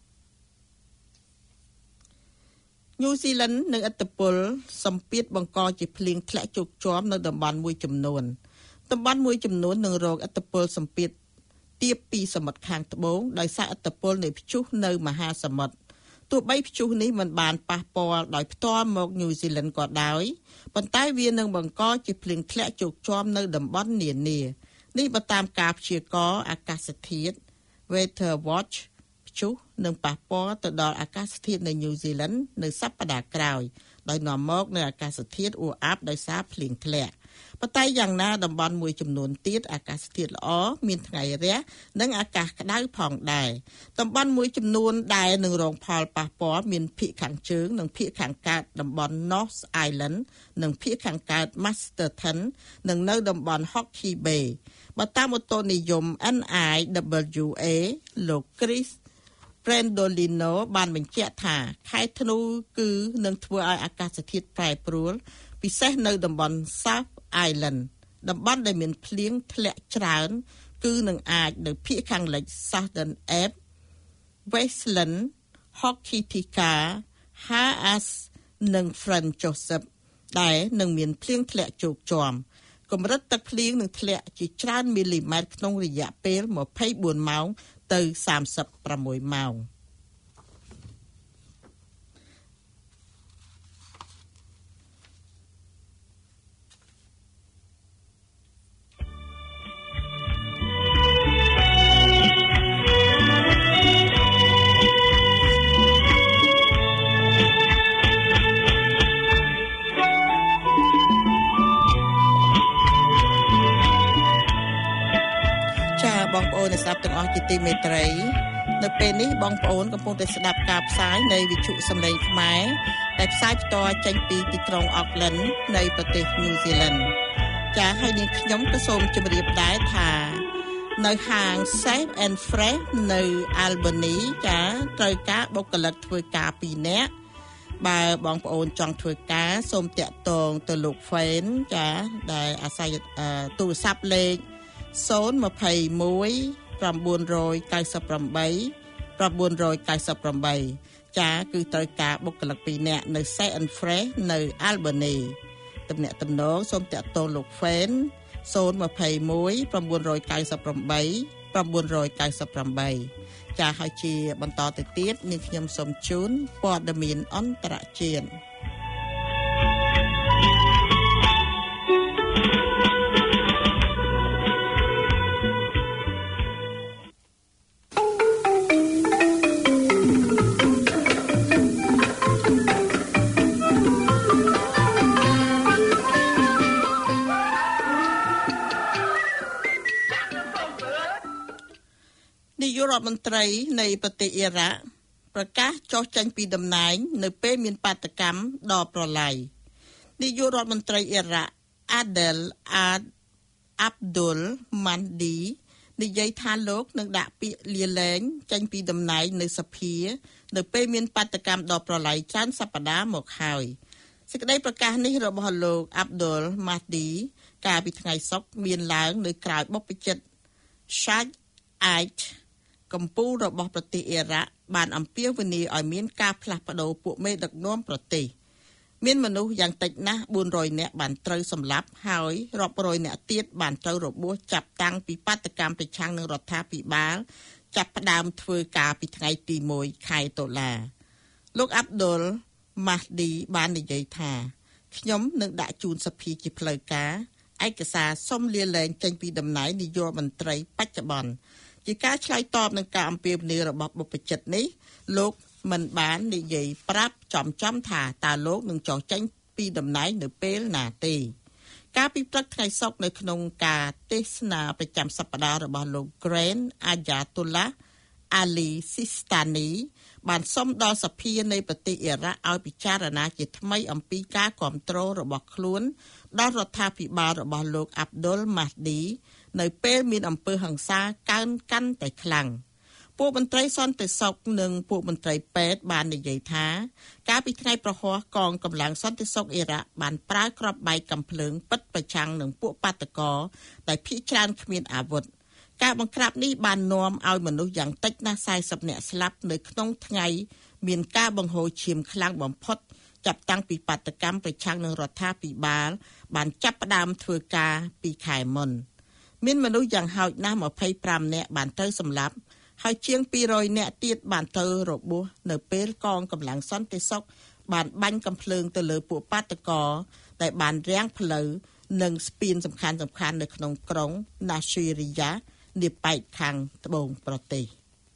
ញូហ្សេឡង់នឹងឥទ្ធិពលសម្ពាធបង្កជាភ្លៀងធ្លាក់ជោគជាំនៅតំបន់មួយចំនួនតំបន់មួយចំនួននឹងរងឥទ្ធិពលសម្ពាធទាបពីសមុទ្រខាងត្បូងដោយសារឥទ្ធិពលនៃព្យុះនៅមហាសមុទ្រទោះបីព្យុះនេះមិនបានប៉ះពាល់ដោយផ្ទាល់មកញូហ្សេឡង់ក៏ដោយប៉ុន្តែវានឹងបង្កជាភ្លៀងធ្លាក់ជោគជាំនៅតំបន់នានានេះបើតាមការព្យាករណ៍អាកាសធាតុ Weather Watch ព្យុះនឹងប៉ះពាល់ទៅដល់អាកាសធាតុនៅញូហ្សេឡង់នៅសប្តាហ៍ក្រោយដោយនាំមកនូវអាកាសធាតុអ៊ូអាប់ដោយសារភ្លៀងធ្លាក់ប៉ុន្តែយ៉ាងណាតំបន់មួយចំនួនទៀតអាកាសធាតុល្អមានថ្ងៃរះនិងអាកាសក្តៅផងដែរតំបន់មួយចំនួនដែលនឹងរងផលប៉ះពាល់មានភាគខាងជើងនិងភាគខាងកើតតំបន់ North Island និងភាគខាងកើត Masterton និងនៅតំបន់ Hawke's Bay បើតាមឧតុនិយម เอ็น ไอ ดับเบิลยู เอ លោក Chris Brandolino បានបញ្ជាក់ថាខែធ្នូគឺនឹងធ្វើឲ្យអាកាសធាតុប្រែប្រួលពិសេសនៅតំបន់ South Island តំបន់ដែលមានភ្លៀងធ្លាក់ច្រើនគឺនឹងអាចនៅភាគខាងលិច Southern Abe Westland Hokitika Haas និង Franz Joseph ដែលនឹងមានភ្លៀងធ្លាក់ជោគជាំកម្រិតទឹកភ្លៀងនឹងធ្លាក់ជាច្រើនមីលីម៉ែត្រក្នុងរយៈពេលยี่สิบสี่ម៉ោងទៅสามสิบหกម៉ោងបងប្អូនអ្នកស្ដាប់ទាំងអស់ជាទីមេត្រីនៅពេលនេះបងប្អូនកំពុងតែស្ដាប់ការផ្សាយនៃវិទ្យុសំឡេងខ្មែរដែលផ្សាយផ្ទាល់ចេញពីទីក្រុង Auckland នៃប្រទេស New Zealand ចា៎ហើយនាងខ្ញុំក៏សូមជម្រាបដែរថានៅហាង Safe and Fresh នៅ Albany ចា៎ត្រូវការបុគ្គលិកធ្វើការពីរនាក់បើបងប្អូនចង់ធ្វើការសូមតាក់ទងទៅលោក Fan ចា៎ដែលអាស្រ័យទូរស័ព្ទលេខศูนย์ ยี่สิบเอ็ด เก้าเก้าแปด เก้าแปด เก้าแปดចាគឺត្រូវការបុគ្គលិកពីរនាក់នៅ Safe and Fresh នៅ Albany តំណែងតំណងសូមតាក់ទងលោក Fan ศูนย์ ยี่สิบเอ็ด เก้าเก้าแปด เก้าแปด เก้าแปดចាហើយជាបន្តទៅទៀតនាងខ្ញុំសូមជូនព័ត៌មានអន្តរជាតិនាយករដ្ឋមន្ត្រីនៃប្រទេសអ៊ីរ៉ាក់ប្រកាសចុះចេញពីតំណែងនៅពេលមានបាតកម្មដ៏ប្រឡាយនាយករដ្ឋមន្ត្រីអ៊ីរ៉ាក់ Adel Abdul Mahdi និយាយថាលោកនឹងដាក់ពាក្យលាលែងចេញពីតំណែងនៅសភានៅពេលមានបាតកម្មដ៏ប្រឡាយច្រើនសប្តាហ៍មកហើយសេចក្តីប្រកាសនេះរបស់លោក Abdul Mahdi កាលពីថ្ងៃសុក្រមានឡើងនៅក្រៅបុព្វជិត Sheikh Zayed កម្ពុជារបស់ប្រទេសអ៊ីរ៉ាក់បានអំពាវនាវឲ្យមានការផ្លាស់ប្តូរពួកមេដឹកនាំប្រទេសមានមនុស្សយ៉ាងតិចណាស់បួនរយនាក់បានត្រូវសម្លាប់ហើយរាប់រយនាក់ទៀតបានត្រូវរបួសចាប់តាំងពីបាតកម្មប្រឆាំងនឹងរដ្ឋាភិបាលចាប់ផ្ដើមធ្វើការពីថ្ងៃទីមួយខែតុលាលោក Abdul Mahdi បាននិយាយថាខ្ញុំនឹងដាក់ជូនសភាជាផ្លូវការឯកសារសុំលាលែងចេញពីតំណែងនាយករដ្ឋមន្ត្រីបច្ចុប្បន្នជាការឆ្លើយតបនឹងការអំពាវនាវរបស់បុព្វជិតនេះលោកមិនបាននិយាយប្រាប់ចំចំថាតើលោកនឹងចុះចេញពីតំណែងនៅពេលណាទេការពីព្រឹកថ្ងៃសុក្រនៅក្នុងការទេសនាប្រចាំសប្តាហ៍របស់លោក Grand Ayatollah Ali Sistani បានសុំដល់សភានៃប្រទេសអ៊ីរ៉ាក់ឲ្យពិចារណាជាថ្មីអំពីការគ្រប់គ្រងរបស់ខ្លួនដល់រដ្ឋាភិបាលរបស់លោក Abdul Mahdi នៅពេលមានអំពើហិង្សាកើនកាន់តែខ្លាំងពួកមន្ត្រីសន្តិសុខនិងពួកមន្ត្រីពេទ្យបាននិយាយថាកាលពីថ្ងៃប្រហ័សកងកម្លាំងសន្តិសុខអ៊ីរ៉ាក់បានប្រើគ្រាប់បែកកាំភ្លើងពិតប្រឆាំងនឹងពួកបាតុករដែលភ័យច្រើនគ្មានអាវុធការបង្ក្រាបនេះបាននាំឲ្យមនុស្សយ៉ាងតិចណាស់สี่สิบនាក់ស្លាប់នៅក្នុងថ្ងៃមានការបង្ហូរឈាមខ្លាំងបំផុតចាប់តាំងពីបាតុកម្មប្រឆាំងនឹងរដ្ឋាភិបាលបានចាប់ផ្ដើមធ្វើការពីខែមុនមានមនុស្សយ៉ាងហោចណាស់ยี่สิบห้าនាក់បានត្រូវសម្លាប់ហើយជាងពីររយនាក់ទៀតបានទៅរបួសនៅពេលកងកម្លាំងសន្តិសុខបានបាញ់កំភ្លើងទៅលើពួកបាតកោដែលបានរាំងផ្លូវនិងស្ពានសំខាន់សំខាន់នៅក្នុងក្រុង Nasiriyah នាប៉ែកខាងត្បូងប្រទេស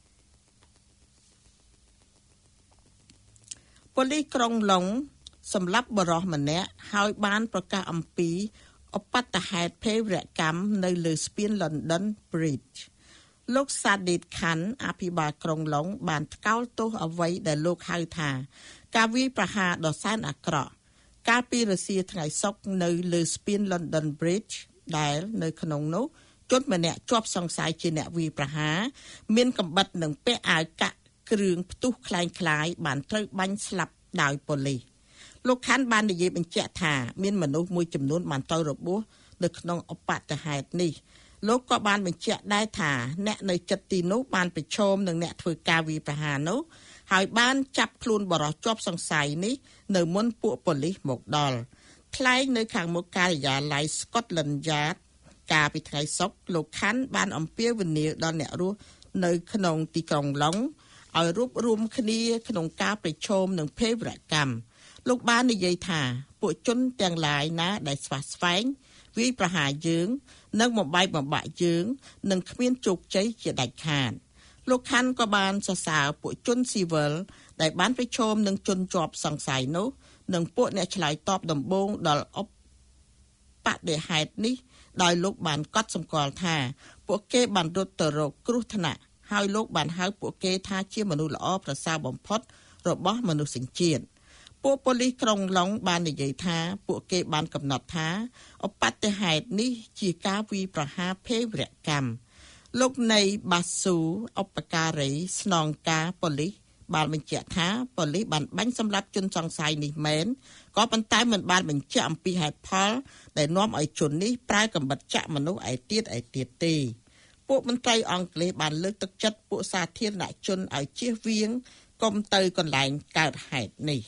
ប៉ូលីសក្រុងឡុងសម្លាប់បរិសុទ្ធម្នាក់ហើយបានប្រកាសអំពីឧបទ្ទហេតុភេរវកម្មនៅលើស្ពាន London Bridge លោក Sadid Khan អភិបាលក្រុងឡុងបានថ្កោលទោសអ្វីដែលលោកហៅថាការវាយប្រហារដ៏សែនអាក្រក់កាលពីរសៀលថ្ងៃសុក្រនៅលើស្ពាន London Bridge ដែលនៅក្នុងនោះជនម្នាក់ជាប់សង្ស័យជាអ្នកវាយប្រហារមានកំបិតនិងពាក់អាវកាក់គ្រឿងផ្ទុះคล้ายៗបានត្រូវបាញ់ស្លាប់ដោយប៉ូលីសលោកខាន់បាននិយាយបញ្ជាក់ថាមានមនុស្សមួយចំនួនបានទៅរបួសនៅក្នុងឧបទ្ទហេតុនេះលោកក៏បានបញ្ជាក់ដែរថាអ្នកនៅជិតទីនោះបានប្រឈមនឹងអ្នកធ្វើការវាយប្រហារនោះហើយបានចាប់ខ្លួនបរិសុទ្ធជាប់សង្ស័យនេះនៅមុនពួកប៉ូលីសមកដល់ថ្លែងនៅខាងមុខការិយាល័យ Scotland Yard កាលពីថ្ងៃសុក្រលោកខាន់បានអំពាវនាវដល់អ្នករស់នៅក្នុងទីក្រុងឡុងឲ្យរួបរวมគ្នាក្នុងការប្រឈមនឹងភេរវកម្មលោកបាននិយាយថាពួកជនទាំងឡាយណាដែលស្វះស្វែងវាយប្រហារយើងនិងបំបែកបំបាក់យើងនឹងគ្មានជោគជ័យជាដាច់ខាតលោកខាន់ក៏បានសរសើរពួកជនស៊ីវិលដែលបានប្រឈមនឹងជនជាប់សង្ស័យនោះនិងពួកអ្នកឆ្លើយតបដំបូងដល់ឧបទ្ទហេតុនេះដោយលោកបានកត់សម្គាល់ថាពួកគេបានរត់ទៅរកគ្រោះថ្នាក់ហើយលោកបានហៅពួកគេថាជាមនុស្សល្អប្រសើរបំផុតរបស់មនុស្សជាតិពួកប៉ូលីសក្រុងឡុងបាននិយាយថាពួកគេបានកំណត់ថាឧបទ្ទហេតុនេះជាការវាយប្រហារភេរវកម្មលោកនៃបាស៊ូឧបការីស្នងការប៉ូលីសបានបញ្ជាក់ថាប៉ូលីសបានបាញ់សម្លាប់ជនសង្ស័យនេះមែនក៏ប៉ុន្តែមិនបានបញ្ជាក់អំពីហេតុផលដែលនាំឲ្យជននេះប្រើកាំបិតចាក់មនុស្សឯទៀតឯទៀតទេពួកមន្ត្រីអង់គ្លេសបានលើកទឹកចិត្តពួកសាធារណជនឲ្យជៀសវាងកុំទៅកន្លែងកើតហេតុនេះ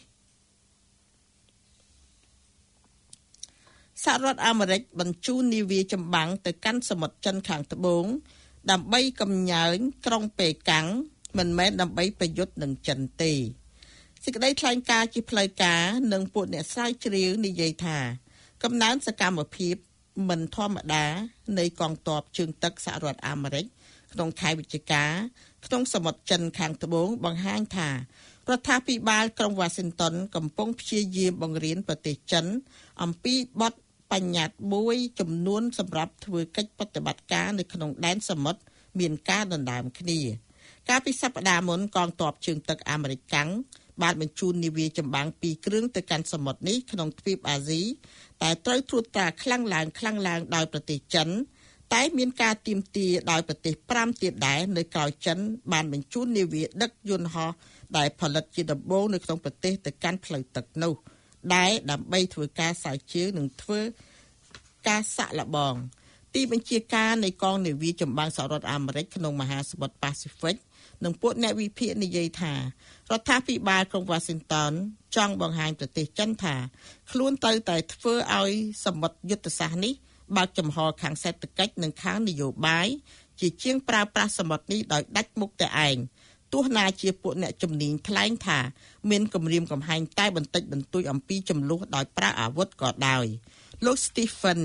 សហរដ្ឋអាមេរិកបញ្ជូននាវាចម្បាំងទៅកាន់សមុទ្រចិនខាងត្បូងដើម្បីកំញើញក្រុងប៉េកាំងមិនមែនដើម្បីប្រយុទ្ធនឹងចិនទេសេចក្តីថ្លែងការណ៍ជាផ្លូវការនិងពួកអ្នកស្រាវជ្រាវនិយាយថាកំណើនសកម្មភាពមិនធម្មតានៃកងទ័ពជើងទឹកសហរដ្ឋអាមេរិកក្នុងខែវិច្ឆិកាក្នុងសមុទ្រចិនខាងត្បូងបង្ហាញថារដ្ឋាភិបាលក្រុងវ៉ាស៊ីនតោនកំពុងព្យាយាមបង្រៀនប្រទេសចិនអំពីបទបញ្ញត្តិមួយចំនួនសម្រាប់ធ្វើកិច្ចប្រតិបត្តិការនៅក្នុងដែនសមុទ្រមានការដណ្ដើមគ្នាកាលពីសប្តាហ៍មុនកងទ័ពជើងទឹកអាមេរិកកាំងបានបញ្ជូននាវាចម្បាំងពីរគ្រឿងទៅកាន់សមុទ្រនេះក្នុងទ្វីបអាស៊ីតែត្រូវត្រួតត្រាខ្លាំងឡើងខ្លាំងឡើងដោយប្រទេសចិនតែមានការទាមទារដោយប្រទេសប្រាំទៀតដែរនៅក្រៅចិនបានបញ្ជូននាវាដឹកយន្តហោះដែលផលិតជាដំបូងនៅក្នុងប្រទេសទៅកាន់ផ្លូវទឹកនោះដែលដើម្បីធ្វើការស្រាវជ្រាវនិងធ្វើការសាក់លបងទីបញ្ជាការនៃកងនាវាចម្បាំងសហរដ្ឋអាមេរិកក្នុងមហាសមុទ្រប៉ាស៊ីហ្វិកនិងពួកអ្នកវិភាគនិយាយថារដ្ឋាភិបាលក្រុងវ៉ាស៊ីនតោនចង់បង្ហាញប្រទេសចិនថាខ្លួនទៅតែធ្វើឲ្យសមុទ្រយុទ្ធសាស្ត្រនេះបើកចំហខាងសេដ្ឋកិច្ចនិងខាងនយោបាយជាជាងប្រើប្រាស់សមុទ្រនេះដោយដាច់មុខតែឯងទោះណាជាពួកអ្នកជំនាញថ្លែងថាមានគម្រាមកំហែងតែបន្តិចបន្តួចអំពីចំនួនដោយប្រើអាវុធក៏ដោយលោក Stephen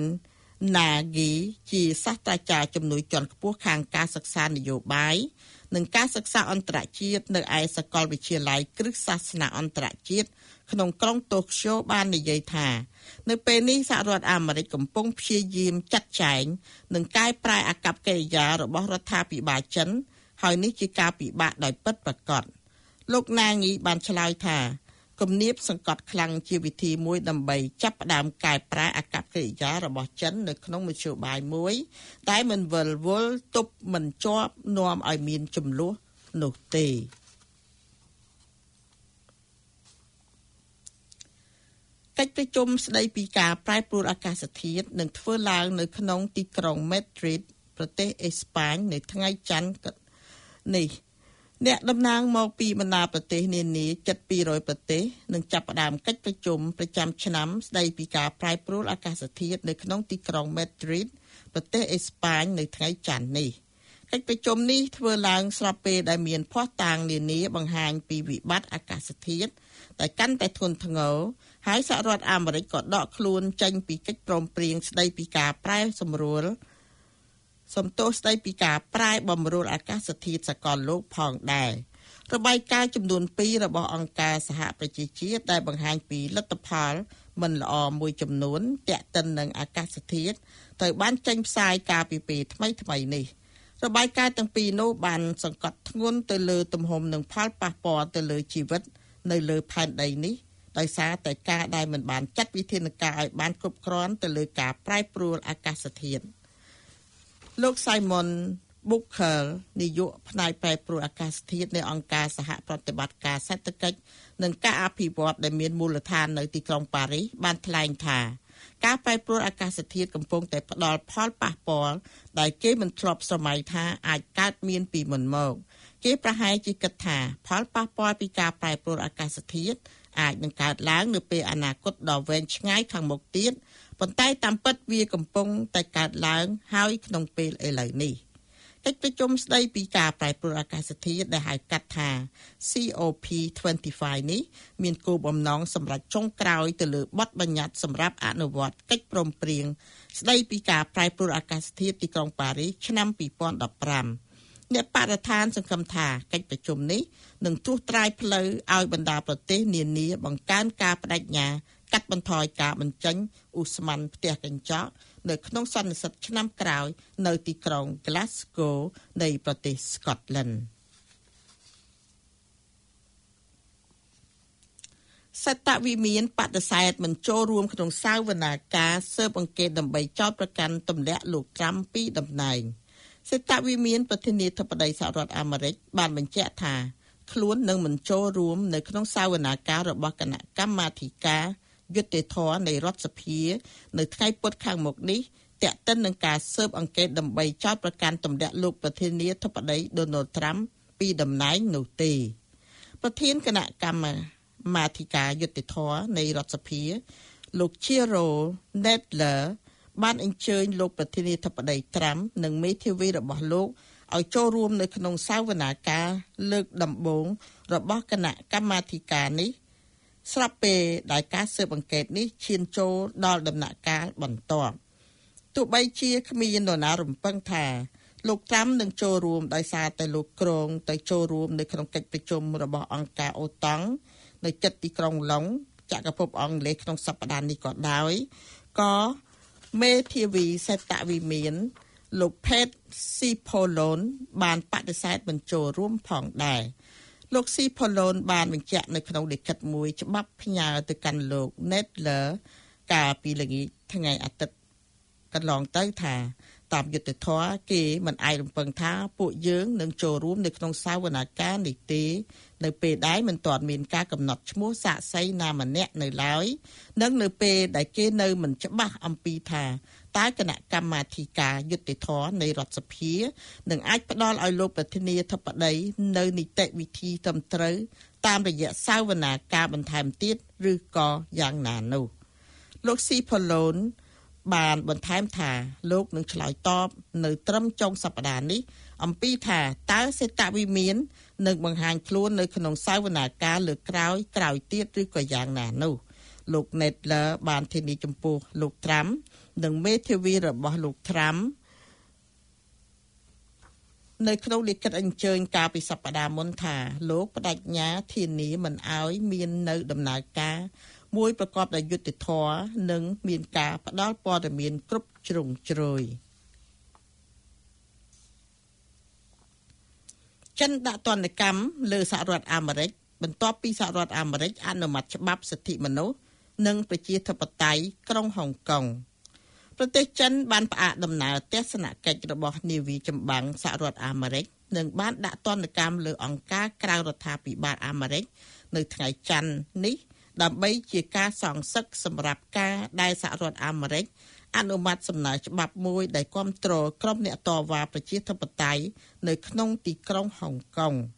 Nagy ជាសាស្ត្រាចារ្យជំនួយជាន់ខ្ពស់ខាងការសិក្សានយោបាយនិងការសិក្សាអន្តរជាតិនៅឯសាកលវិទ្យាល័យគ្រឹះសាសនាអន្តរជាតិក្នុងក្រុងតូក្យូបាននិយាយថានៅពេលនេះសហរដ្ឋអាមេរិកកំពុងព្យាយាមចាត់ចែងនិងកែប្រែអាកប្បកិរិយារបស់រដ្ឋាភិបាលចិនហើយនេះជាការពិបាកដោយពិតប្រាកដលោកណាងីបានឆ្លើយថាគំនាបសង្កត់ខ្លាំងជាវិធីមួយដើម្បីចាប់ផ្ដើមកែប្រែអាកប្បកិរិយារបស់ចិននៅក្នុងមធ្យោបាយមួយតែមិនវិលវល់ទប់មិនជាប់នាំឲ្យមានចំនួននោះទេកិច្ចប្រជុំស្ដីពីការប្រែប្រួលអាកាសធាតុនឹងធ្វើឡើងនៅក្នុងទីក្រុង Madrid ប្រទេសអេស្ប៉ាញនៅថ្ងៃច័ន្ទនេះអ្នកតំណាងមកពីបណ្ដាប្រទេសនានាជិតពីររយប្រទេសនឹងចាប់ផ្ដើមកិច្ចប្រជុំប្រចាំឆ្នាំស្ដីពីការប្រែប្រួលអាកាសធាតុនៅក្នុងទីក្រុង Madrid ប្រទេសអេស្ប៉ាញនៅថ្ងៃច័ន្ទនេះកិច្ចប្រជុំនេះធ្វើឡើងស្របពេលដែលមានភស្តុតាងនានាបង្ហាញពីវិបត្តិអាកាសធាតុដែលកាន់តែធ្ងន់ធ្ងរហើយសហរដ្ឋអាមេរិកក៏ដកខ្លួនចេញពីកិច្ចព្រមព្រៀងស្តីពីការប្រែសម្រួលសំទោសស្តីពីការប្រែបំរួលអាកាសធាតុសកលលោកផងដែររបាយការណ៍ចំនួនពីររបស់អង្គការសហប្រជាជាតិដែលបង្ហាញពីលទ្ធផលមិនល្អមួយចំនួនទាក់ទិននឹងអាកាសធាតុត្រូវបានចេញផ្សាយកាលពីពេលថ្មីថ្មីនេះរបាយការណ៍ទាំងពីរនោះបានសង្កត់ធ្ងន់ទៅលើទំហំនិងផលប៉ះពាល់ទៅលើជីវិតនៅលើផែនដីនេះដោយសារតែការដែលមិនបានចាត់វិធានការឲ្យបានគ្រប់គ្រាន់ទៅលើការប្រែប្រួលអាកាសធាតុលោក Simon Buchel នាយកផ្នែកប្រែប្រួលអាកាសធាតុនៃអង្គការសហប្រតិបត្តិការសេដ្ឋកិច្ចនិងការអភិវឌ្ឍន៍ដែលមានមូលដ្ឋាននៅទីក្រុងប៉ារីសបានថ្លែងថាការប្រែប្រួលអាកាសធាតុកំពុងតែផ្ដល់ផលប៉ះពាល់ដែលគេមិនធ្លាប់ស្រមៃថាអាចកើតមានពីមុនមកគេប្រហែលជាគិតថាផលប៉ះពាល់ពីការប្រែប្រួលអាកាសធាតុអាចនឹងកើតឡើងនៅពេលអនាគតដ៏វែងឆ្ងាយខាងមុខទៀតប៉ុន្តែតាមពិតវាកំពុងតែកើតឡើងហើយក្នុងពេលឥឡូវនេះកិច្ចប្រជុំស្តីពីការប្រែប្រួលអាកាសធាតុដែលហៅកាត់ថា C O P ยี่สิบห้า នេះមានគោលបំណងសម្រាប់ចុងក្រោយទៅលើបទបញ្ញត្តិសម្រាប់អនុវត្តកិច្ចព្រមព្រៀងស្តីពីការប្រែប្រួលអាកាសធាតុទីក្រុងប៉ារីសឆ្នាំពីរពាន់ដប់ប្រាំអ្នកបរិស្ថានសង្ឃឹមថាកិច្ចប្រជុំនេះនឹងត្រួសត្រាយផ្លូវឲ្យបណ្ដាប្រទេសនានាបង្កើនការបដិញ្ញាកាត់បន្ថយការបញ្ចេញឧស្ម័នផ្ទះកញ្ចក់នៅក្នុងសន្និសីទឆ្នាំក្រោយនៅទីក្រុង Glasgow នៃប្រទេស Scotland សតវិមានបដិសេធមិនចូលរួមក្នុងសាវនាការស៊ើបអង្កេតដើម្បីចោទប្រកាន់ទម្លាក់លោកត្រាំពីតំណែងសេតវិមានប្រធានាធិបតីសហរដ្ឋអាមេរិកបានបញ្ជាក់ថាខ្លួននឹងមិនចូលរួមនៅក្នុងសាវនាការរបស់គណៈកម្មាធិការយុត្តិធម៌នៃរដ្ឋសភានៅថ្ងៃពុធខាងមុខនេះទាក់ទិននឹងការស៊ើបអង្កេតដើម្បីចោទប្រកាន់ទម្លាក់លោកប្រធានាធិបតី Donald Trump ពីតំណែងនោះទេប្រធានគណៈកម្មាធិការយុត្តិធម៌នៃរដ្ឋសភាលោក Jerrold Nadler បានអញ្ជើញលោកប្រធានាធិបតី Trump និងមេធាវីរបស់លោកឲ្យចូលរួមនៅក្នុងសាវនាការលើកដំបូងរបស់គណៈកម្មាធិការនេះស្រាប់ពេលដែលការស៊ើបអង្កេតនេះឈានចូលដល់ដំណាក់កាលបន្ទាប់ទោះបីជាគ្មាននរណារំពឹងថាលោកត្រាំនឹងចូលរួមដោយសារតែលោកគ្រងទៅចូលរួមនៅក្នុងកិច្ចប្រជុំរបស់អង្គការអូតង់នៅជិតទីក្រុងឡុងចក្រភពអង់គ្លេសក្នុងសប្តាហ៍នេះក៏ដោយក៏មេធាវីសេតវិមានលោក Pat Cipollone បានបដិសេធមិនចូលរួមផងដែរលោក Cipollone បានបញ្ជាក់នៅក្នុងលិខិតមួយច្បាប់ផ្ញើទៅកាន់លោក Nadler កាលពីល្ងាចថ្ងៃអាទិត្យកន្លងទៅថាតាមយុត្តិធម៌គេមិនអាចរំពឹងថាពួកយើងនឹងចូលរួមនៅក្នុងសាវនាការនេះទេនៅពេលដែលមិនទាន់មានការកំណត់ឈ្មោះសាក្សីណាម្នាក់នៅឡើយនិងនៅពេលដែលគេនៅមិនច្បាស់អំពីថាតើគណៈកម្មាធិការយុត្តិធម៌នៃរដ្ឋសភានឹងអាចផ្ដល់ឲ្យលោកប្រធានាធិបតីនៅនីតិវិធីត្រឹមត្រូវតាមរយៈសាវនាការបន្ថែមទៀតឬក៏យ៉ាងណានោះលោក Cipollone បានបន្ថែមថាលោកនឹងឆ្លើយតបនៅត្រឹមចុងសប្តាហ៍នេះអំពីថាតើសេតវិមាននឹងបង្ហាញខ្លួននៅក្នុងសាវនាការលើកក្រោយក្រោយទៀតឬក៏យ៉ាងណានោះលោក Nadler បានធានាចំពោះលោក Trump និងមេធាវីរបស់លោក Trump នៅក្នុងលិខិតអញ្ជើញកាលពីសប្តាហ៍មុនថាលោកបដិញ្ញាធានាមិនឲ្យមាននៅដំណើរការមួយប្រកបដោយយុត្តិធម៌និងមានការផ្ដល់ព័ត៌មានគ្រប់ជ្រុងជ្រោយចិនដាក់ទណ្ឌកម្មលើសហរដ្ឋអាមេរិកបន្ទាប់ពីសហរដ្ឋអាមេរិកអនុម័តច្បាប់សិទ្ធិមនុស្សនិងប្រជាធិបតេយ្យក្រុងហុងកុងប្រទេសចិនបានផ្អាកដំណើរទស្សនកិច្ចរបស់នាវាចម្បាំងសហរដ្ឋអាមេរិកនិងបានដាក់ទណ្ឌកម្មលើអង្គការក្រៅរដ្ឋាភិបាលអាមេរិកនៅថ្ងៃច័ន្ទនេះដើម្បីជាការសងសឹកសម្រាប់ការដែលសហរដ្ឋអាមេរិកអនុម័តសំណើច្បាប់មួយដែលគាំទ្រក្រុមអ្នកតវ៉ាប្រជាធិបតេយ្យនៅក្នុងទីក្រុងហុងកុង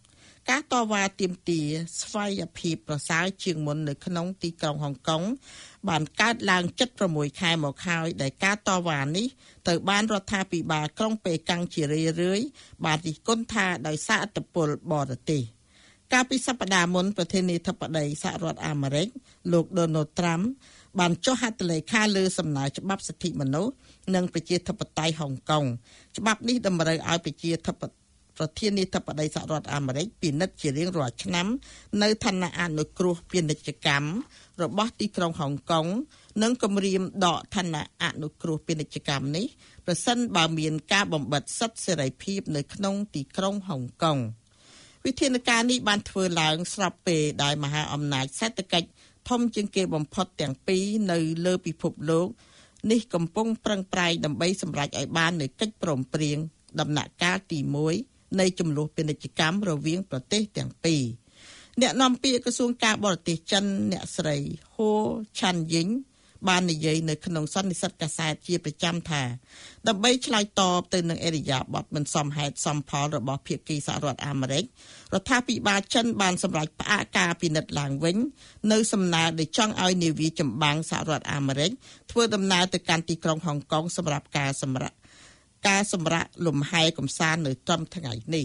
ការតវ៉ាទាមទារស្វ័យភាពប្រសើរជាងមុននៅក្នុងទីក្រុងហុងកុងបានកើតឡើងជិតប្រាំមួយខែមកហើយដែលការតវ៉ានេះត្រូវបានរដ្ឋាភិបាលក្រុងប៉េកាំងជារឿយៗបានរិះគន់ថាដោយសារឥទ្ធិពលបរទេសកាលពីសប្តាហ៍មុនប្រធានាធិបតីសហរដ្ឋអាមេរិកលោក Donald Trump បានចុះហត្ថលេខាលើសំណើច្បាប់សិទ្ធិមនុស្សនិងប្រជាធិបតេយ្យហុងកុងច្បាប់នេះតម្រូវឲ្យប្រជាធិបតេយ្យប្រធានាធិបតីសហរដ្ឋអាមេរិកពិនិត្យជារៀងរាល់ឆ្នាំនៅឋានៈអនុគ្រោះពាណិជ្ជកម្មរបស់ទីក្រុងហុងកុងនិងគម្រាមដកឋានៈអនុគ្រោះពាណិជ្ជកម្មនេះប្រសិនបើមានការបំបិទសិទ្ធិសេរីភាពនៅក្នុងទីក្រុងហុងកុងវិធានការនេះបានធ្វើឡើងស្របពេលដែលមហាអំណាចសេដ្ឋកិច្ចធំជាងគេបំផុតទាំងពីរនៅលើពិភពលោកនេះកំពុងប្រឹងប្រែងដើម្បីសម្រេចឲ្យបាននូវកិច្ចព្រមព្រៀងដំណាក់កាលទីមួយនៃចំនួនពាណិជ្ជកម្មរវាងប្រទេសទាំងពីរអ្នកនាំពាក្យក្រសួងការបរទេសចិនអ្នកស្រីហូឆាន់យីងបាននិយាយនៅក្នុងសន្និសីទកាសែតជាប្រចាំថាដើម្បីឆ្លើយតបទៅនឹងអេរយាប័តមិនសមហេតុសមផលរបស់ភាគីសហរដ្ឋអាមេរិករដ្ឋាភិបាលចិនបានសម្រេចផ្អាកការពិនិត្យឡើងវិញនៅសំណើដែលចង់ឲ្យនាវាចម្បាំងសហរដ្ឋអាមេរិកធ្វើដំណើរទៅកាន់ទីក្រុងហុងកុងសម្រាប់ការសម្រាកការសម្រាកលំហែកំសាន្តនៅត្រឹមថ្ងៃនេះ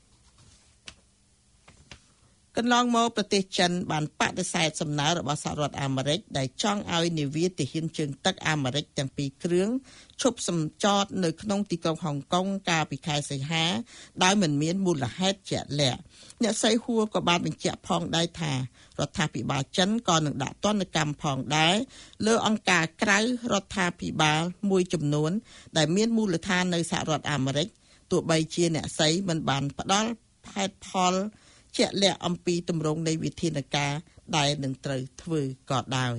កន្លងមកប្រទេសចិនបានបដិសេធសំណើរបស់សហរដ្ឋអាមេរិកដែលចង់ឲ្យនាវាទាហានជើងទឹកអាមេរិកទាំងពីរគ្រឿងឈប់សម្ចតនៅក្នុងទីក្រុងហុងកុងកាលពីខែសីហាដោយមិនមានមូលហេតុជាក់លាក់អ្នកស្រីហួរក៏បានបញ្ជាក់ផងដែរថារដ្ឋាភិបាលចិនក៏នឹងដាក់ទណ្ឌកម្មផងដែរលើអង្គការក្រៅរដ្ឋាភិបាលមួយចំនួនដែលមានមូលដ្ឋាននៅសហរដ្ឋអាមេរិកទោះបីជាអ្នកស្រីមិនបានផ្ដល់ហេតុផលជាក់លាក់អំពីទម្រង់នៃវិធានការដែលនឹងត្រូវធ្វើក៏ដោយ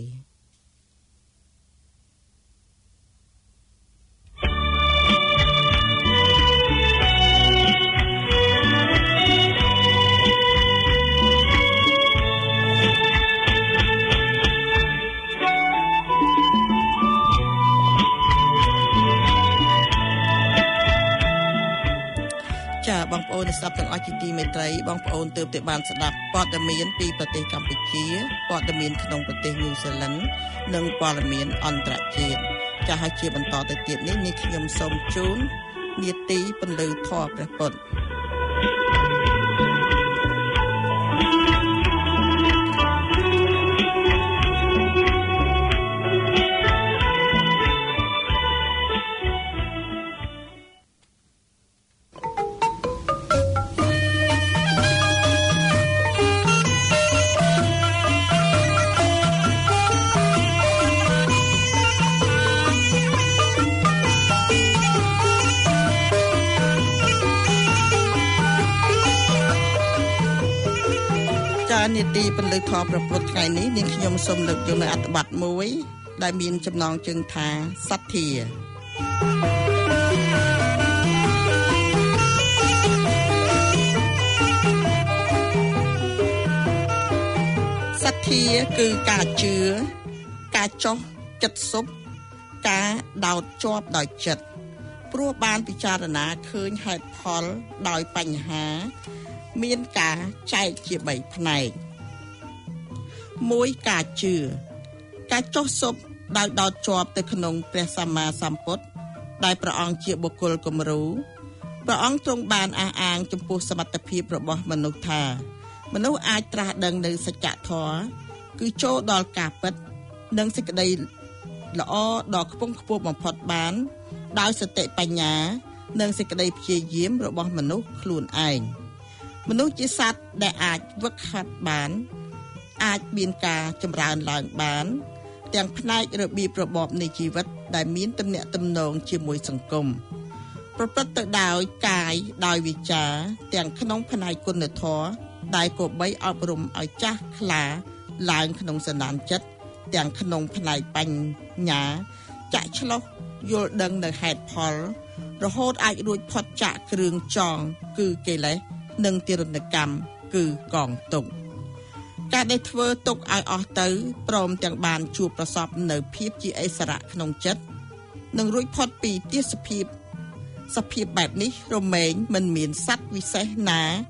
ចាបងប្អូនស្ដាប់ទាំងអស់ជាទីមេត្រីបងប្អូនទើបតែបានស្ដាប់ព័ត៌មានពីប្រទេសកម្ពុជាព័ត៌មានក្នុងប្រទេសញូហ្សេឡង់និងព័ត៌មានអន្តរជាតិចាហើយជាបន្តទៅទៀតនេះនេះខ្ញុំសូមជូននាទីពន្លឺធម៌ព្រះពុទ្ធនីតិពន្លឺធម៌ប្រពុតថ្ងៃនេះនាងខ្ញុំសូមលើកយកនៅអត្ថបទមួយដែលមានចំណងជើងថាសទ្ធាសទ្ធាគឺការជឿការចោះចិត្តសុបការដោតជាប់ដោយចិត្តព្រោះបានពិចារណាឃើញហេតុផលដោយបញ្ហាមានការចែកជាបីផ្នែកមួយការជឿការចុះសុបដោយដោតជាប់ទៅក្នុងព្រះសម្មាសម្ពុទ្ធដែលព្រះអង្គជាបុគ្គលគំរូព្រះអង្គទ្រង់បានអះអាងចំពោះសមត្ថភាពរបស់មនុស្សថាមនុស្សអាចត្រាស់ដឹងនៅសច្ចធម៌គឺចូលដល់ការពិតនិងសេចក្តីល្អដ៏ខ្ពង់ខ្ពស់បំផុតបានដោយសតិបញ្ញានិងសេចក្តីព្យាយាមរបស់មនុស្សខ្លួនឯងមនុស្សជាសត្វដែលអាចវឹកហាត់បានអាចមានការចម្រើនឡើងបានទាំងផ្នែករបៀបរបបនៃជីវិតដែលមានទំនាក់ទំនងជាមួយសង្គមប្រព្រឹត្តទៅដោយកាយដោយវាចាទាំងក្នុងផ្នែកគុណធម៌ដែលគប្បីអប់រំឲ្យចាស់ខ្លាឡើងក្នុងសន្តានចិត្តទាំងក្នុងផ្នែកបញ្ញាចាក់ឆ្លុះយល់ដឹងនៅហេតុផលរហូតអាចរួចផុតចាកគ្រឿងចងគឺកិលេសនិងទារុណកម្មគឺកងទុក្ខការដែលធ្វើទុកឲ្យអស់ទៅព្រមទាំងបានជួបប្រសពនៅភាពជាឥស្សរៈក្នុងចិត្តនិងរួចផុតពីទាសភាពសភាពបែបនេះរមែងមិនមានសត្វវិសេសណា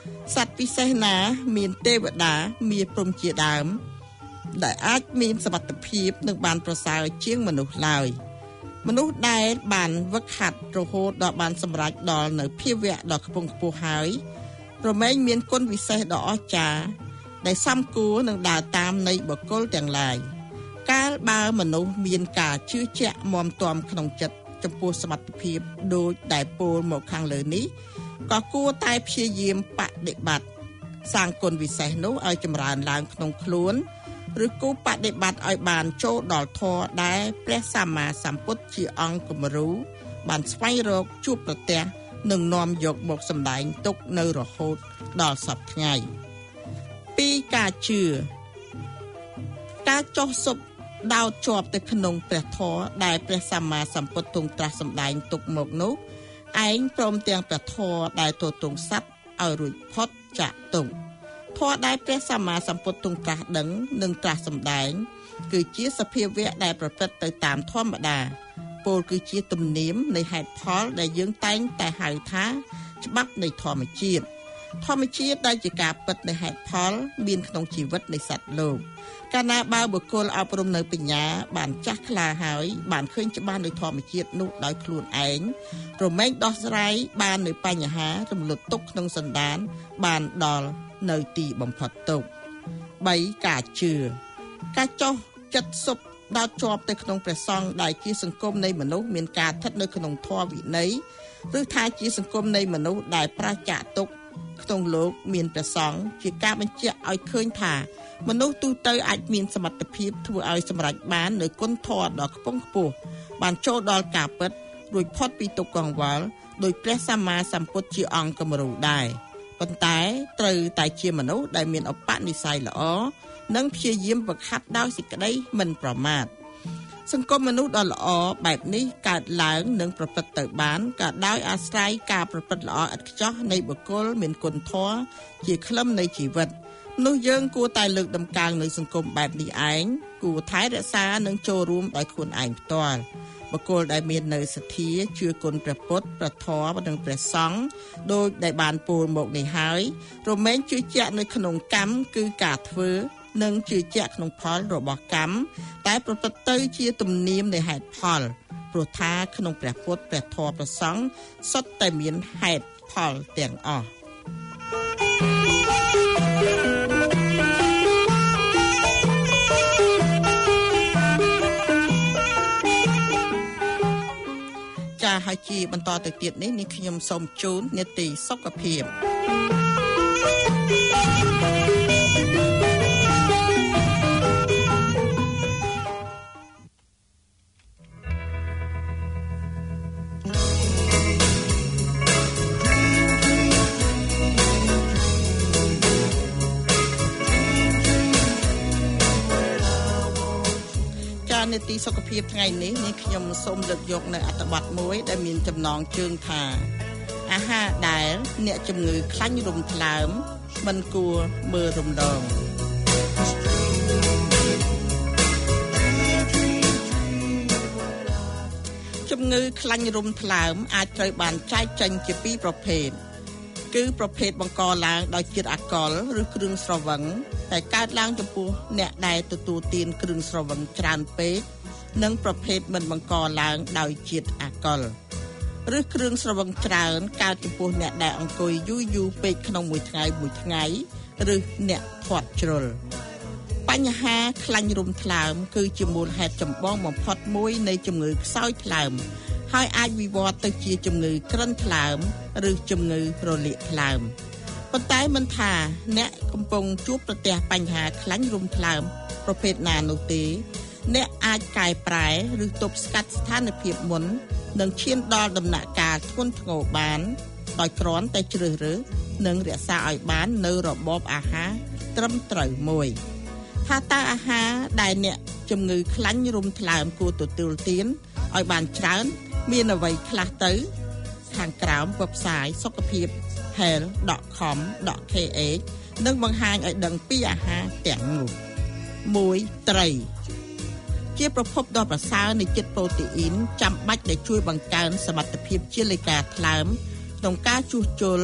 សត្វពិសេសណាមានទេវតាមានព្រំជាដើមដែលអាចមានសមត្ថភាពនិងបានប្រសើរជាងមនុស្សឡើយមនុស្សដែលបានវឹកហាត់រហូតដល់បានសម្រេចដល់នៅភាវៈដ៏ខ្ពង់ខ្ពស់ហើយរមែងមានគុណវិសេសដ៏អស្ចារ្យដែលសំគួរនឹងដើរតាមនៃបុគ្គលទាំងឡាយកាលបើមនុស្សមានការជឿជាក់មាំទាំក្នុងចិត្តចំពោះសមត្ថភាពដូចដែលពោលមកខាងលើនេះក៏គួរតែព្យាយាមបដិបត្តិសាងគុណវិសេសនោះឲ្យចម្រើនឡើងក្នុងខ្លួនឬគូបដិបត្តិឲ្យបានចូលដល់ធម៌ដែលព្រះសម្មាសម្ពុទ្ធជាអង្គគំរូបានស្វែងរកជួបប្រទះនិងនាំយកមកសម្ដែងទុកនៅរហូតដល់សព្វថ្ងៃពីការជឿការចុះសុបដោតជាប់ទៅក្នុងព្រះធម៌ដែលព្រះសម្មាសម្ពុទ្ធទ្រង់ត្រាស់សម្ដែងទុកមកនោះឯងព្រមទាំងព្រះធម៌ដែលទទ្រង់សត្វឲ្យរួចផុតចាកទុក្ខធម៌ដែលព្រះសម្មាសម្ពុទ្ធទ្រង់ត្រាស់ដឹងនិងត្រាស់សម្ដែងគឺជាសភាវៈដែលប្រព្រឹត្តទៅតាមធម្មតាពោលគឺជាទំនៀមនៃហេតុផលដែលយើងតែងតែហៅថាច្បាប់នៃធម្មជាតិធម្មជាតិដែលជាការពិតនៃហេតុផលមានក្នុងជីវិតនៃសត្វលោកកាលណាបើបុគ្គលអប់រំនៅបញ្ញាបានចាស់ខ្លាហើយបានឃើញច្បាស់នៃធម្មជាតិនោះដោយខ្លួនឯងរមែងដោះស្រាយបាននៅបញ្ហារំលត់ទុកក្នុងសន្តានបានដល់នៅទីបំផុតទុកបីការជឿការចោះចិត្តសុបដោតជាប់ទៅក្នុងព្រះសង្ឃដែលជាសង្គមនៃមនុស្សមានការស្ថិតនៅក្នុងធម៌វិន័យឬថាជាសង្គមនៃមនុស្សដែលប្រាសចាកទុក្ខក្នុងលោកមានព្រះសង្ឃជាការបញ្ជាក់ឲ្យឃើញថាមនុស្សទូទៅអាចមានសមត្ថភាពធ្វើឲ្យសម្រេចបាននូវគុណធម៌ដ៏ខ្ពង់ខ្ពស់បានចូលដល់ការពិតរួចផុតពីទុក្ខកង្វល់ដោយព្រះសម្មាសម្ពុទ្ធជាអង្គគំរូដែរប៉ុន្តែត្រូវតែជាមនុស្សដែលមានឧបនិស្ស័យល្អនិងព្យាយាមវឹកហាត់ដោយសេចក្តីមិនប្រមាទសង្គមមនុស្សដ៏ល្អបែបនេះកើតឡើងនិងប្រព្រឹត្តទៅបានក៏ដោយអាស្រ័យការប្រព្រឹត្តល្អឥតខ្ចោះនៃបុគ្គលមានគុណធម៌ជាខ្លឹមនៃជីវិតនោះយើងគួរតែលើកដំកើងនៅសង្គមបែបនេះឯងគួរថែរក្សានិងចូលរួមដោយខ្លួនឯងផ្ទាល់បុគ្គលដែលមាននៅសទ្ធាជឿគុណព្រះពុទ្ធព្រះធម៌និងព្រះសង្ឃដោយដែលបានពោលមកនេះហើយរមែងជឿជាក់នៅក្នុងកម្មគឺការធ្វើនិងជឿជាក់ក្នុងផលរបស់កម្មតែប្រព្រឹត្តទៅជាទំនៀមនៃហេតុផលព្រោះថាក្នុងព្រះពុទ្ធព្រះធម៌ព្រះសង្ឃសុទ្ធតែមានហេតុផលទាំងអស់ចាហើយជាបន្តទៅទៀតនេះនេះខ្ញុំសូមជូននីតិសុខភាពនីតិសុខភាពថ្ងៃនេះនេះខ្ញុំសូមលើកយកនៅអត្ថបទមួយដែលមានចំណងជើងថាអាហារដែលអ្នកជំងឺខ្លាញ់រំថ្លើមមិនគួរមើលរំលងជំងឺខ្លាញ់រំថ្លើមអាចត្រូវបានចែកចេញជាពីរប្រភេទគឺប្រភេទបង្កឡើងដោយជាតិអាល់កុលឬគ្រឿងស្រវឹងតែកើតឡើងចំពោះអ្នកដែលទទួលទានគ្រឿងស្រវឹងច្រើនពេកនិងប្រភេទមិនបង្កឡើងដោយជាតិអាល់កុលឬគ្រឿងស្រវឹងច្រើនកើតចំពោះអ្នកដែលអង្គុយយូរយូរពេកក្នុងមួយថ្ងៃមួយថ្ងៃឬអ្នកធាត់ជ្រុលបញ្ហាខ្លាញ់រំថ្លើមគឺជាមូលហេតុចម្បងបំផុតមួយនៃជំងឺខ្សោយថ្លើមហើយអាចវិវត្តទៅជាជំងឺក្រិនថ្លើមឬជំងឺរលាកថ្លើមប៉ុន្តែមិនថាអ្នកកំពុងជួបប្រទះបញ្ហាខ្លាញ់រំថ្លើមប្រភេទណានោះទេអ្នកអាចកែប្រែឬទប់ស្កាត់ស្ថានភាពមុននិងឈានដល់ដំណាក់កាលធ្ងន់ធ្ងរបានដោយគ្រាន់តែជ្រើសរើសនិងរក្សាឲ្យបាននៅរបបអាហារត្រឹមត្រូវមួយថាតើអាហារដែលអ្នកជំងឺខ្លាញ់រំថ្លើមគួរទទួលទានឲ្យបានច្រើនមានអ្វីខ្លះទៅខាងក្រោម website សុខភាព health dot com dot k h នឹងបង្ហាញឲ្យដឹងពីអាហារទាំងនោះមួយត្រីជាប្រភពដ៏ប្រសើរនៃជាតិប្រូតេអ៊ីនចាំបាច់ដែលជួយបង្កើនសមត្ថភាពជាលេខាថ្លើមក្នុងការជួសជុល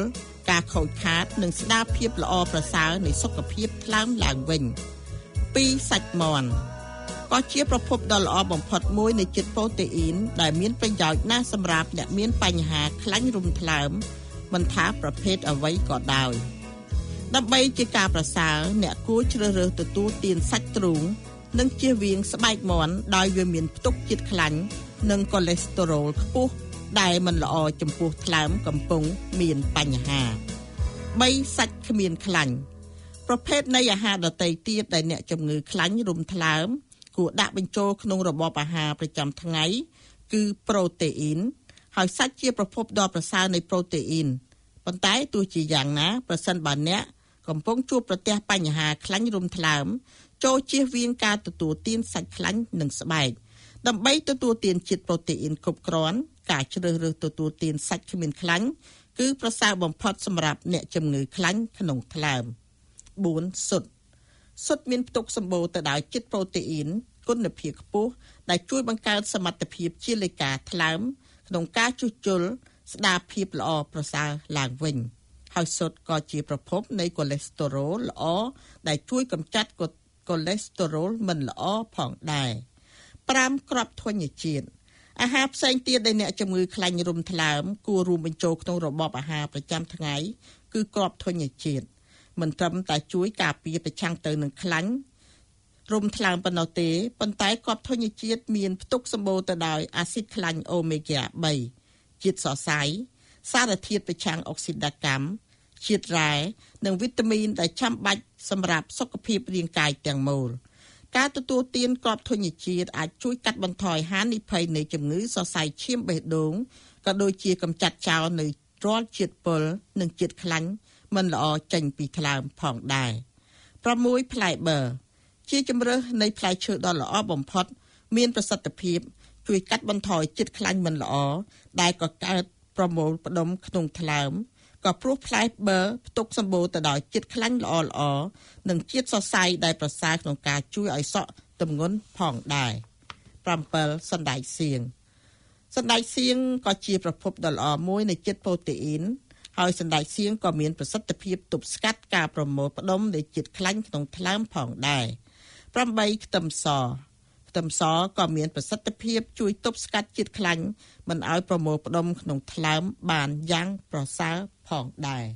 ការខូចខាតនិងស្ដារភាពល្អប្រសើរនៃសុខភាពថ្លើមឡើងវិញពីរសាច់មាន់ក៏ជាប្រភពដ៏ល្អបំផុតមួយនៃជាតិប្រូតេអ៊ីនដែលមានប្រយោជន៍ណាស់សម្រាប់អ្នកមានបញ្ហាខ្លាញ់រំថ្លើមមិនថាប្រភេទអ្វីក៏ដោយដើម្បីជាការប្រសើរអ្នកគួរជ្រើសរើសទទួលទានសាច់ទ្រូងនិងជៀសវាងស្បែកមាន់ដោយវាមានផ្ទុកជាតិខ្លាញ់និងកូលេស្តេរ៉ុលខ្ពស់ដែលមិនល្អចំពោះថ្លើមកំពុងមានបញ្ហាបីសាច់គ្មានខ្លាញ់ប្រភេទនៃអាហារដទៃទៀតដែលអ្នកជំងឺខ្លាញ់រំថ្លើមគួរដាក់បញ្ចូលក្នុងរបបអាហារប្រចាំថ្ងៃគឺប្រូតេអ៊ីនហើយសាច់ជាប្រភពដ៏ប្រសើរនៃប្រូតេអ៊ីនប៉ុន្តែទោះជាយ៉ាងណាប្រសិនបើអ្នកកំពុងជួបប្រទះបញ្ហាខ្លាញ់រំថ្លើមចូលជៀសវាងការទទួលទានសាច់ខ្លាញ់និងស្បែកដើម្បីទទួលទានជាតិប្រូតេអ៊ីនគ្រប់គ្រាន់ការជ្រើសរើសទទួលទានសាច់គ្មានខ្លាញ់គឺប្រសើរបំផុតសម្រាប់អ្នកជំងឺខ្លាញ់ក្នុងថ្លើមបួនស៊ុតស៊ុតមានផ្ទុកសម្បូរទៅដោយជាតិប្រូតេអ៊ីនគុណភាពខ្ពស់ដែលជួយបង្កើនសមត្ថភាពជាលេខាថ្លើមក្នុងការជួសជុលស្ដារភាពល្អប្រសើរឡើងវិញហើយស៊ុតក៏ជាប្រភពនៃកូលេស្តេរ៉ុលល្អដែលជួយកម្ចាត់កូលេស្តេរ៉ុលមិនល្អផងដែរប្រាំគ្រាប់ធញ្ញជាតិអាហារផ្សេងទៀតដែលអ្នកជំងឺខ្លាញ់រំថ្លើមគួររួមបញ្ចូលក្នុងរបបអាហារប្រចាំថ្ងៃគឺគ្រាប់ធញ្ញជាតិមិនត្រឹមតែជួយការពារប្រឆាំងទៅនឹងខ្លាញ់រំថ្លើមប៉ុណ្ណោះទេប៉ុន្តែគ្រាប់ធញ្ញជាតិមានផ្ទុកសម្បូរទៅដោយអាស៊ីតខ្លាញ់អូមេហ្គាបីជាតិសរសៃសារធាតុប្រឆាំងអុកស៊ីដាកម្មជាតិរ៉ែនិងវីតាមីនដែលចាំបាច់សម្រាប់សុខភាពរាងកាយទាំងមូលការទទួលទានគ្រាប់ធញ្ញជាតិអាចជួយកាត់បន្ថយហានិភ័យនៃជំងឺសរសៃឈាមបេះដូងក៏ដូចជាកម្ចាត់ចោលនៅរាល់ជាតិពុលនិងជាតិខ្លាញ់មិនល្អចេញពីថ្លើមផងដែរប្រាំមួយផ្លែបឺរជាជម្រើសនៃផ្លែឈើដ៏ល្អបំផុតមានប្រសិទ្ធភាពជួយកាត់បន្ថយជាតិខ្លាញ់មិនល្អដែលក៏កើតប្រមូលផ្ដុំក្នុងថ្លើមក៏ព្រោះផ្លែបឺរផ្ទុកសម្បូរទៅដោយជាតិខ្លាញ់ល្អល្អនិងជាតិសរសៃដែលប្រសើរក្នុងការជួយឲ្យសក់ទម្ងន់ផងដែរប្រាំពីរសណ្តែកសៀងសណ្តែកសៀងក៏ជាប្រភពដ៏ល្អមួយនៃជាតិប្រូតេអ៊ីនហើយសណ្តែកសៀងក៏មានប្រសិទ្ធភាពទប់ស្កាត់ការប្រមូលផ្ដុំនៃជាតិខ្លាញ់ក្នុងថ្លើមផងដែរប្រាំបីខ្ទឹមសខ្ទឹមសក៏មានប្រសិទ្ធភាពជួយទប់ស្កាត់ជាតិខ្លាញ់មិនឲ្យប្រមូលផ្ដុំក្នុងថ្លើមបានយ៉ាងប្រសើរផងដែរ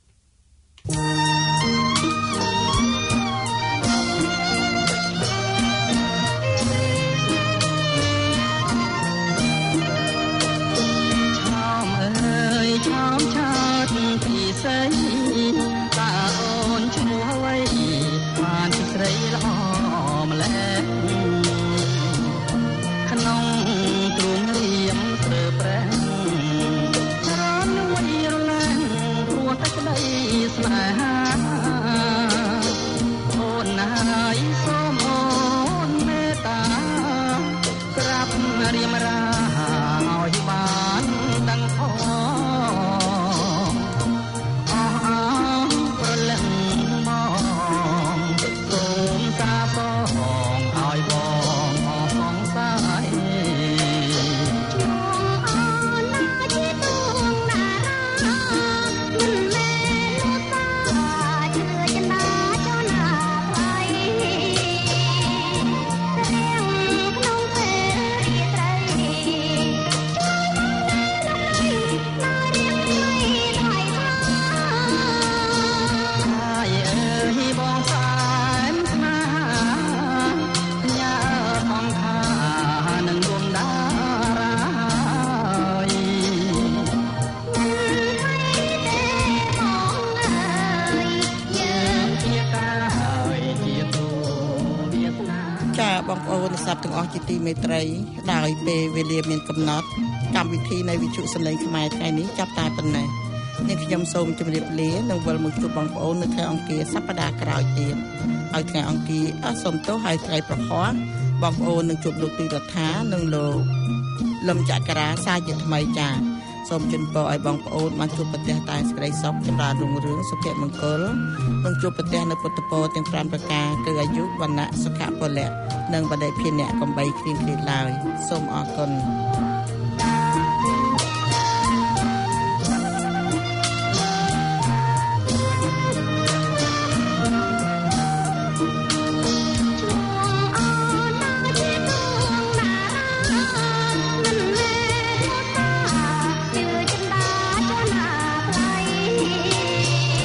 ឆោមឆាតពីស្រីតើអូនឈ្មោះអ្វីបានជាស្រីល្អម្ល៉េះក្នុងទ្រូងរៀមស្រើប្រែងរននួយរលែងព្រោះតែក្តីស្នេហាអូនហើយសូមអូនមេត្តាក្រាបរៀមរាឲ្យបានដឹងផងបងប្អូនស្ដាប់ទាំងអស់ជាទីមេត្រីដោយពេលវេលាមានកំណត់កម្មវិធីនៃវិទ្យុសំឡេងខ្មែរថ្ងៃនេះចាប់តែប៉ុណ្ណេះនេះខ្ញុំសូមជម្រាបលានិងវិលមកជួបបងប្អូននៅថ្ងៃអង្គារសប្តាហ៍ក្រោយទៀតហើយថ្ងៃអង្គារអសូមទោសហើយថ្ងៃប្រហ័សបងប្អូននឹងជួបលោកទីរដ្ឋានិងលោកលំចក្រាសាជាថ្មីចាសូមជូនពរឲ្យបងប្អូនបានជួបប្រទះតែសេចក្តីសុខចម្រើនរុងរឿងសុភមង្គលនិងជួបប្រទះនៅពុទ្ធពរទាំងប្រាំប្រការគឺអាយុវណ្ណៈសុខៈពលៈនិងបដិភិនៈកំបីគ្រៀងគ្រៀតឡើយសូមអរគុណ